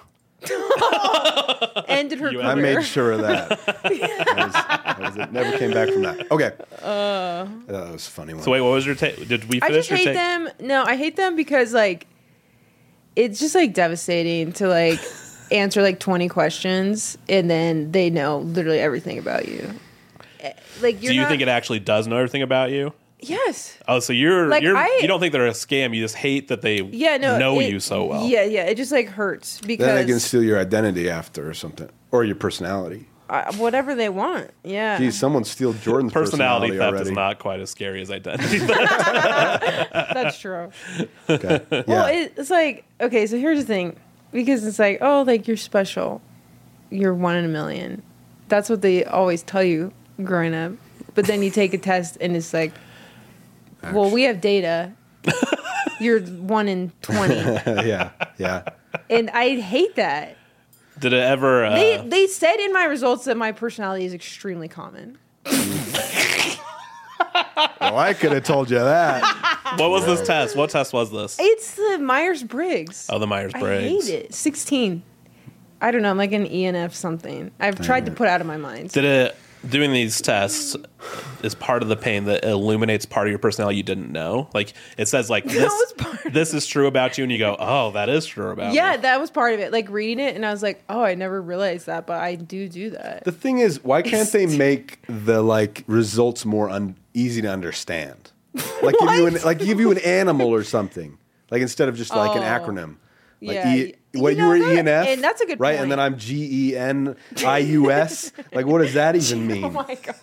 Ended her You- career. I made sure of that. that, was, that was it. Never came back from that. Okay. Uh, that was a funny one. So wait, what was your take? Did we I finish just your hate take? them. No, I hate them because like it's just like devastating to like answer like twenty questions and then they know literally everything about you. Eh, Like you're Do you not, think it actually does know everything about you? Yes. Oh, so you're Like, you're I- you don't think they're a scam? You just hate that they Yeah, no. know it- you so well. Yeah, yeah. It just like hurts because then they can steal your identity after or something, or your personality. uh, whatever they want. Yeah. Geez, someone steal Jordan's Personality, personality, theft already. is not quite as scary as identity theft. That's true. Okay. Yeah. Well, it, it's like, okay, so here's the thing. Because it's like, oh, like, you're special. You're one in a million. That's what they always tell you growing up. But then you take a test and it's like, well, we have data. You're one in twenty. yeah, yeah. And I hate that. Did it ever? Uh, They, they said in my results that my personality is extremely common. Well, I could have told you that. what was this test? What test was this? It's the Myers-Briggs. Oh, the Myers I Briggs. hate it. sixteen. I don't know. I'm like an E N F something. I've tried to put out of my mind. Did it? Doing these tests is part of the pain that illuminates part of your personality you didn't know. Like it says, like That this, was part of this is true about you, and you go, "Oh, that is true about Yeah, me." that was part of it. Like reading it, and I was like, "Oh, I never realized that," but I do do that. The thing is, why can't they make the like results more un- easy to understand? Like give you an like give you an animal or something. Like instead of just like an Oh. acronym. Like Yeah, E, you what you, know were that- E and F, and that's a good right? point. And then I'm G E N I U S. Like what does that even mean? Oh my god.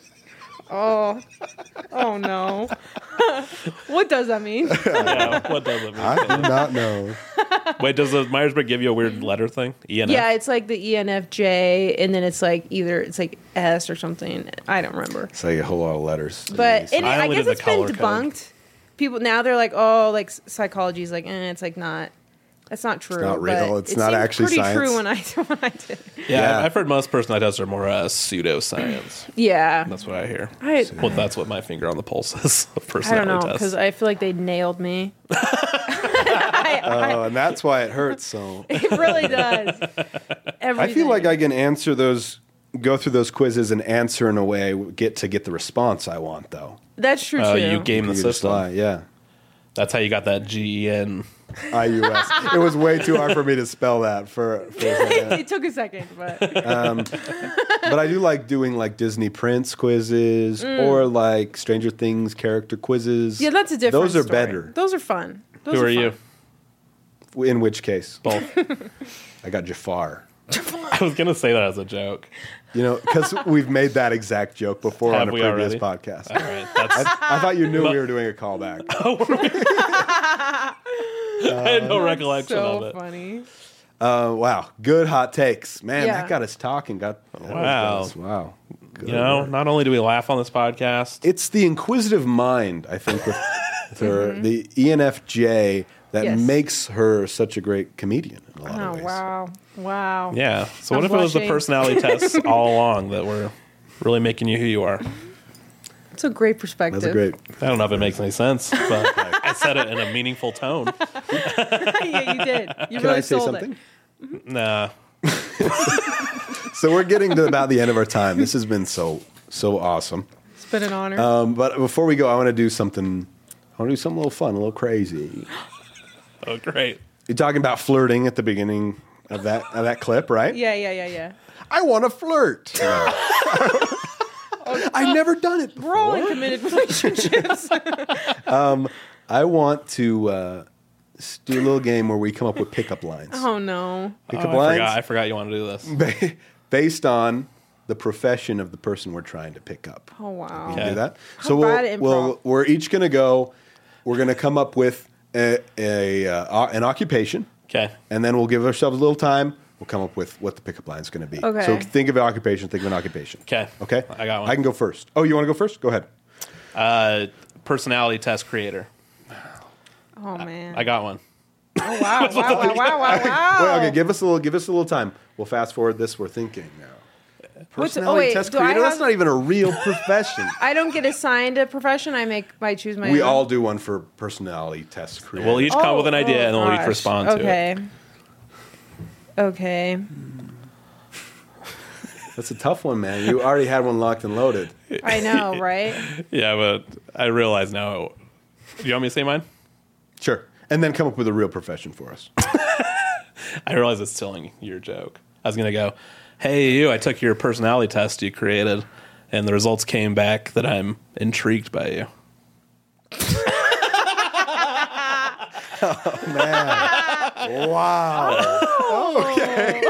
Oh, oh no. What does that mean? Yeah, what does it mean? I do not know. Wait, does the Myers Briggs give you a weird letter thing? E N F? Yeah, it's like the E N F J, and then it's like either it's like S or something. I don't remember. It's like a whole lot of letters. But and I I, only guess did the it's been color code. debunked. People now they're like, oh, like psychology is like, eh, it's like not. That's not true. not real. but It's it not seemed actually pretty science. true when I when I did. it. Yeah, Yeah. I've heard most personality tests are more uh, pseudoscience. Yeah. That's what I hear. I, Well, that's what my finger on the pulse is of I don't personality know tests. because I feel like they nailed me. I, I, Oh, and that's why it hurts so. it really does. Every I feel day. like I can answer those, go through those quizzes and answer in a way get to get the response I want, though. That's true Oh, too. you game the You just system. lie, yeah. That's how you got that G E N. I U S. It was way too hard for me to spell that for. for a second. It took a second, but But I do like doing like Disney Prince quizzes or like Stranger Things character quizzes. Mm. yeah, that's a different. Those are story. better. Those are fun. Those Who are, fun. you? In which case, Both. I got Jafar. I was gonna say that as a joke. You know, because we've made that exact joke before Have on a we previous already? podcast. All right, that's. I thought you knew we were doing a callback. I had no recollection So of it. funny. Uh, wow, good hot takes, man. Yeah. That got us talking. Got that was Wow. us. Wow. Good You know, work. not only do we laugh on this podcast, It's the inquisitive mind, I think, with, with her, the E N F J that Yes. makes her such a great comedian in a lot Oh of ways. wow, wow. yeah. So what I'm if it was the blushing. personality tests all along that were really making you who you are? It's a great perspective. That's a great. I don't know if it makes any sense, but I said it in a meaningful tone. Yeah, you did. You Can really I say sold something? it. Nah. So we're getting to about the end of our time. This has been so so awesome. It's been an honor. Um, but before we go, I want to do something. I want to do something a little fun, a little crazy. Oh, great. You're talking about flirting at the beginning of that of that clip, right? yeah, yeah, yeah, yeah. I want to flirt. I've never done it We're all in before. committed relationships. I want to uh, s- do a little game where we come up with pickup lines. oh no. Pickup Oh, I lines forgot. I forgot you want to do this. ba- based on the profession of the person we're trying to pick up. Oh wow. We can Okay. do that. How So bad we'll, at we'll, improv. we're each going to go. We're going to come up with a, a uh, an occupation, Okay. and then we'll give ourselves a little time we'll come up with what the pickup line is going to be. Okay. So think of an occupation. Think of an occupation. Okay. Okay. I got one. I can go first. Oh, you want to go first? Go ahead. Uh, personality test creator. Oh man. I got one. Oh wow! Wow! Wow! Wow! Wow! wow. Wait, okay, give us a little. Give us a little time. We'll fast forward this. We're thinking now. What's- Personality oh, wait, test do I creator. That's have- not even a real profession. I don't get assigned a profession. I make. I choose my. We own. all do one for personality test creator. We'll each come up with an Oh, idea oh, and we'll each gosh. respond to okay. it. Okay. That's a tough one, man. You already had one locked and loaded. I know, right? Yeah, but I realize now. Do you want me to say mine? Sure. And then come up with a real profession for us. I realize it's stealing your joke. I was gonna go, hey you, I took your personality test you created, and the results came back that I'm intrigued by you. Oh, man. Wow. Okay.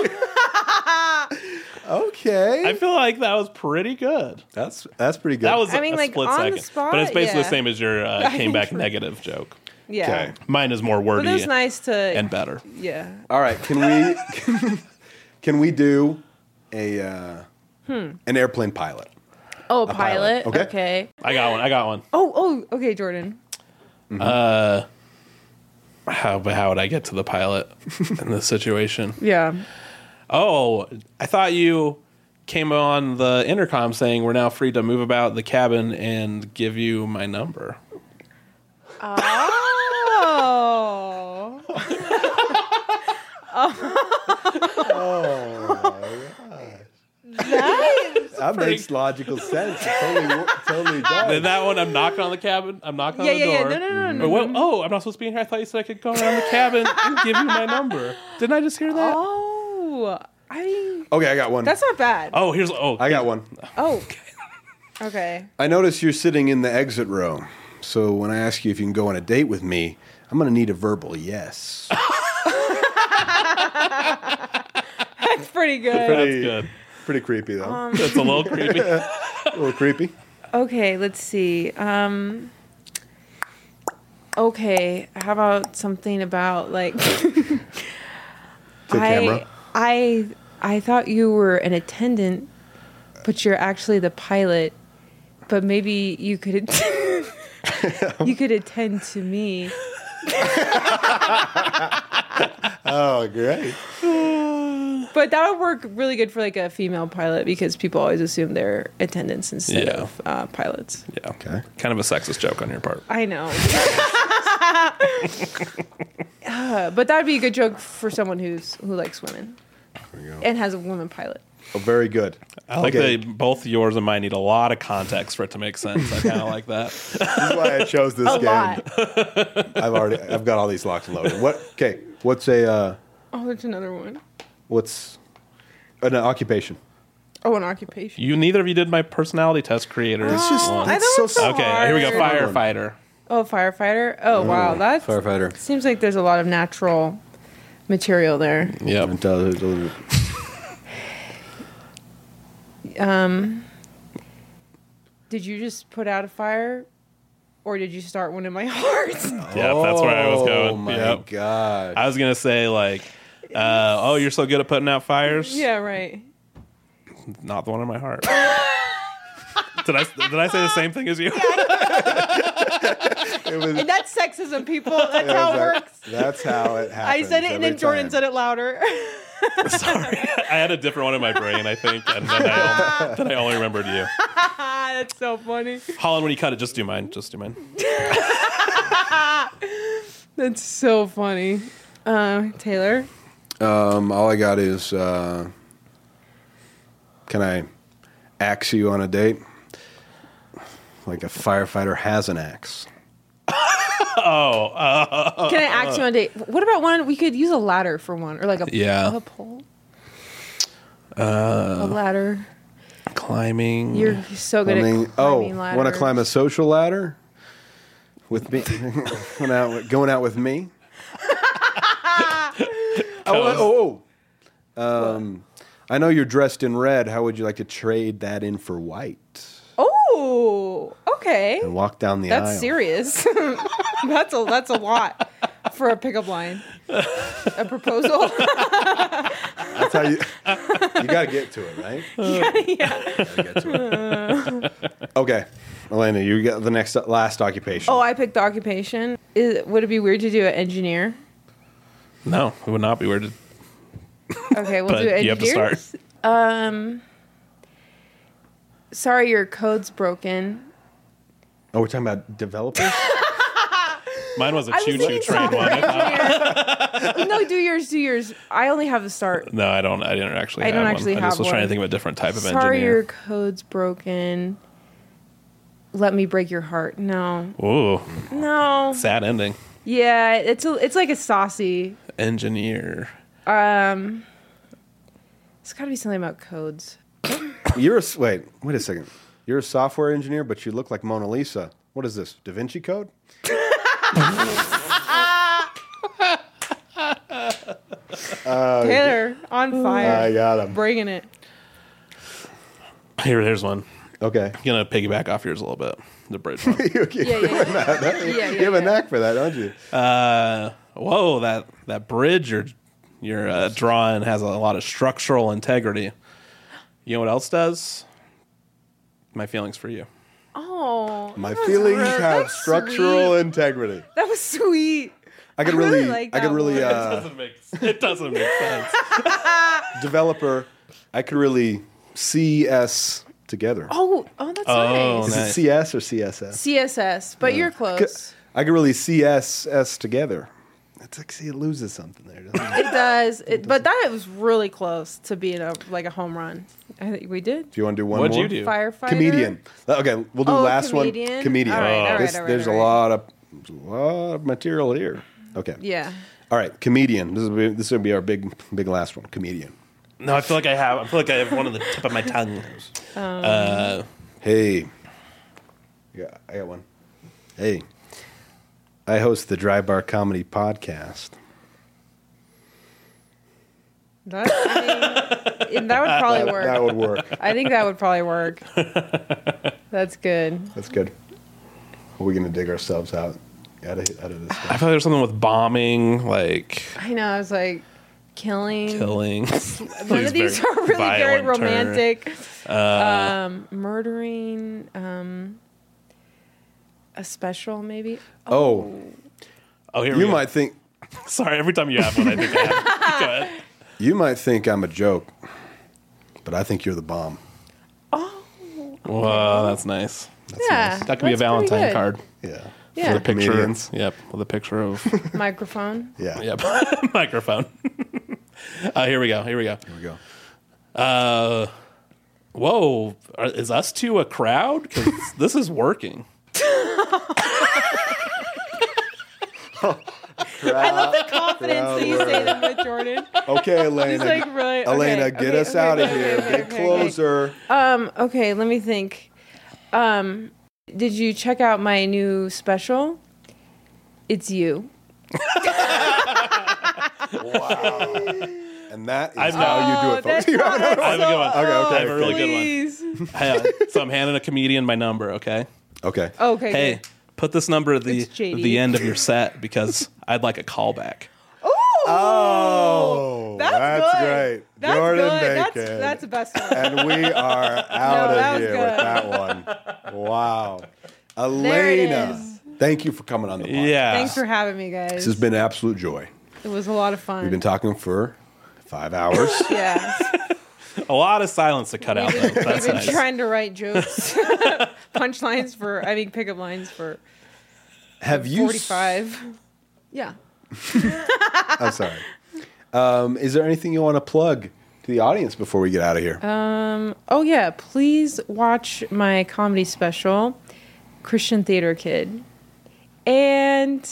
Okay. I feel like that was pretty good. That's that's pretty good. That was I mean, a like, split on the second, spot, but it's basically yeah. the same as your uh, I came think back for- negative joke. Yeah. Okay. Mine is more But wordy it was nice to. and better. Yeah. All right. Can we can we do a uh, an airplane pilot? Oh, pilot, pilot. okay? Okay. I got one. I got one. Oh, oh, okay, Jordan. Uh, how but how would I get to the pilot in this situation? Yeah. Oh, I thought you came on the intercom saying we're now free to move about the cabin and give you my number. Oh. That makes logical sense. It totally, totally does. Then that one, I'm knocking on the cabin. I'm knocking Yeah, on the yeah, yeah. door. No, no, no, no, Or what- Oh, I'm not supposed to be in here. I thought you said I could go around the cabin and give you my number. Didn't I just hear that? Oh. I mean, Okay, I got one. that's not bad. Oh, here's oh. I got one. Oh. Okay. I notice you're sitting in the exit row. So when I ask you if you can go on a date with me, I'm going to need a verbal yes. That's pretty good. That's good. Pretty creepy, though. Um, That's a little creepy. a little creepy. Okay, let's see. Um Okay, how about something about like To I camera. I I thought you were an attendant, but you're actually the pilot. But maybe you could you could attend to me. Oh, great. But that would work really good for like a female pilot because people always assume they're attendants instead Yeah. of uh, pilots. Yeah. Okay. Kind of a sexist joke on your part. I know. Uh, but that would be a good joke for someone who's who likes women There we go. and has a woman pilot. Oh, very good. I like Okay. that both yours and mine need a lot of context for it to make sense. I kind of like that. This is why I chose this A game. lot. I've already, I've got all these locked and loaded. What? Okay. What's a, uh, Oh, there's another one. what's an occupation? Oh, an occupation. You neither of you did my personality test creator. It's just, one. I that's thought so it was so Okay, here we go. hard. Firefighter. Oh, firefighter. Oh, wow. That Firefighter. seems like there's a lot of natural material there. Yep. And, uh, Um, did you just put out a fire, or did you start one in my heart? Yeah, that's where I was going. Oh my Yep. god! I was gonna say like, uh, oh, you're so good at putting out fires. Yeah, right. Not the one in my heart. did I did I say the same thing as you? It was, And that's sexism, people. That's how it works. That's how it happens. I said it, and then every Jordan time. said it louder. Sorry, I had a different one in my brain, I think, and then I only, then I only remembered you. That's so funny. Holland, when you cut it, just do mine. Just do mine. That's so funny. Uh, Taylor? Um, all I got is, uh, can I axe you on a date? Like a firefighter has an axe. Oh, uh, Can I ask you on a date? What about one? We could use a ladder for one, or like a, Yeah. a pole. Uh, a ladder. climbing. You're so good I mean, at climbing oh, ladders. want to climb a social ladder with me? going, out, going out with me? oh, oh, oh. Um, I know you're dressed in red. How would you like to trade that in for white Oh, okay. and walk down the That's aisle? serious. that's a that's a lot for a pickup line. A proposal. That's That's how you. You got to get to it, right? yeah. Gotta get to it. Okay, Elena, you got the next last occupation. Oh, I picked occupation. Is, would it be weird to do an engineer? No, it would not be weird. Okay, we'll But do engineers. you have to start. Um, sorry, your code's broken. Oh, we're talking about developers. Mine was a I was choo-choo thinking train software one. I thought. engineer. No, do yours, do yours. I only have the start. No, I don't. I didn't actually. I have don't one. actually I have just was trying to one. think of a different type of Sorry, your engineer. code's broken. Let me break your heart. No, Ooh, no. sad ending. Yeah, it's a, it's like a saucy. Engineer. Um, it's got to be something about codes. You're a wait. Wait a second. You're a software engineer, but you look like Mona Lisa. What is this? Da Vinci Code? Taylor on fire, I got him. bringing it. Here, here's one. Okay. I'm gonna piggyback off yours a little bit. The bridge one. you, you, Yeah, yeah, yeah. yeah, yeah, you have a yeah. knack for that, don't you? Uh, whoa, that that bridge you're you're uh, drawing has a lot of structural integrity. You know what else does? My feelings for you. Oh, My that's feelings real- have that's structural sweet. integrity. That was sweet. I could I really really, like I could that really, one. uh, doesn't make it doesn't make sense. developer. I could really C S together. Oh, oh, that's Oh, nice. Is nice. it C S or C S S? C S S, but you're close. I could really C S S together. It's like, see, it loses something there. Doesn't it? It does, it, but that was really close to being a like a home run. I think we did. Do you want to do one What'd more? you do? Firefighter. Comedian. Okay, we'll do Oh, last comedian? one. Comedian. All right, all right, This- all right, there's all a right. lot of a lot of material here. Okay. Yeah. All right, comedian. This will be this will be our big big last one. Comedian. No, I feel like I have. I feel like I have one on the tip of my tongue. Uh, Hey. Yeah, I got one. Hey. I host the Dry Bar Comedy Podcast. That, I mean, that would probably That, work. that would work. I think that would probably work. That's good. That's good. Are we gonna dig ourselves out out of, out of this? I Stuff? feel like there's something with bombing, like I know. I was like, killing. killing. One of these are really very romantic. um, murdering. Um, a special, maybe. Oh, Oh, here we you go. might think Sorry, every time you have one, I think I have. Go ahead. you might think I'm a joke, but I think you're the bomb. Whoa, that's nice. Yeah, That could be a that's pretty Valentine good. card. Yeah. Yeah. With a picture. Comedians. Yep, with a picture of Microphone. Yeah. yep microphone. uh, here we go. Here we go. Here we go. Uh, whoa, are, is us two a crowd? Because this is working. I love the confidence that you say them with, Jordan. Okay, Elena. like, really- okay, Elena, get okay, us okay, out of okay, here. okay, Get okay, okay. closer. Um, okay, let me think. Um, did you check out my new special? It's you. And that is I've- how you do Oh, it, folks. that's You not- have- I have a good one. Okay, okay, I have a really Please. good one. Hang on. So I'm handing a comedian my number. Okay. Okay. Okay. Hey, good. put this number at the It's J D. the end of your set because I'd like a callback. Oh, That's, that's good. great. That's Jordan good. That's, Bacon. that's the best one. And we are out No, that of was here good. with that one. Wow. There it Elena, is. thank you for coming on the podcast. Yeah. Thanks for having me, guys. This has been an absolute joy. It was a lot of fun. We've been talking for five hours. yeah. A lot of silence to cut out. Though. We've That's been nice. trying to write jokes, punchlines for, I mean, pickup lines for Have you? s- forty-five. Yeah. I'm sorry. Um, is there anything you want to plug to the audience before we get out of here? Um. Oh yeah. Please watch my comedy special, Christian Theater Kid, and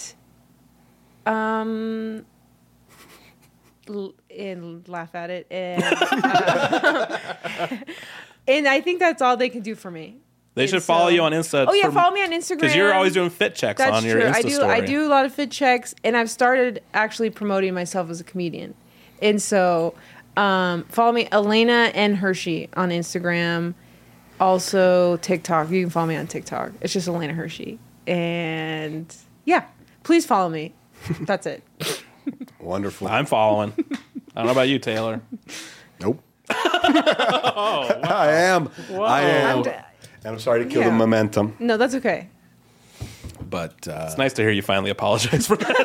um, l- and laugh at it, and uh, and I think that's all they can do for me. They should And follow so- you on Insta. Oh yeah, follow me on Instagram because you're always doing fit checks That's on your true. Insta I do. story. I do a lot of fit checks, and I've started actually promoting myself as a comedian. And so, um, follow me, Elena and Hershey on Instagram. Also TikTok. You can follow me on TikTok. It's just Elena Hershey. And yeah, please follow me. That's it. Wonderful. I'm following. I don't know about you, Taylor. Nope. oh, wow. I am. Whoa. I am. And I'm sorry to kill yeah. the momentum. No, that's okay. But uh, it's nice to hear you finally apologize for that.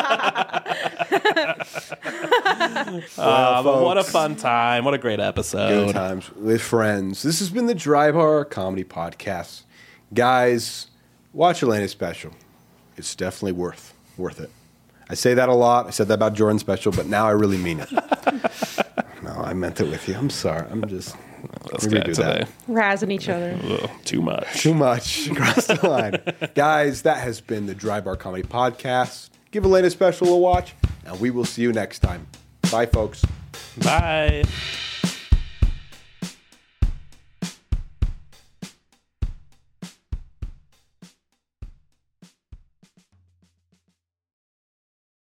uh, but what a fun time. What a great episode. Good times with friends. This has been the Dry Bar Comedy Podcast. Guys, watch Elena's special. It's definitely worth worth it. I say that a lot. I said that about Jordan's special, but now I really mean it. No, I meant it with you. I'm sorry. I'm just... Let's get do today. That. Razzing each other. Ugh, too much. Too much. Across the line. Guys, that has been the Dry Bar Comedy Podcast. Give Elena Special a watch, and we will see you next time. Bye, folks. Bye.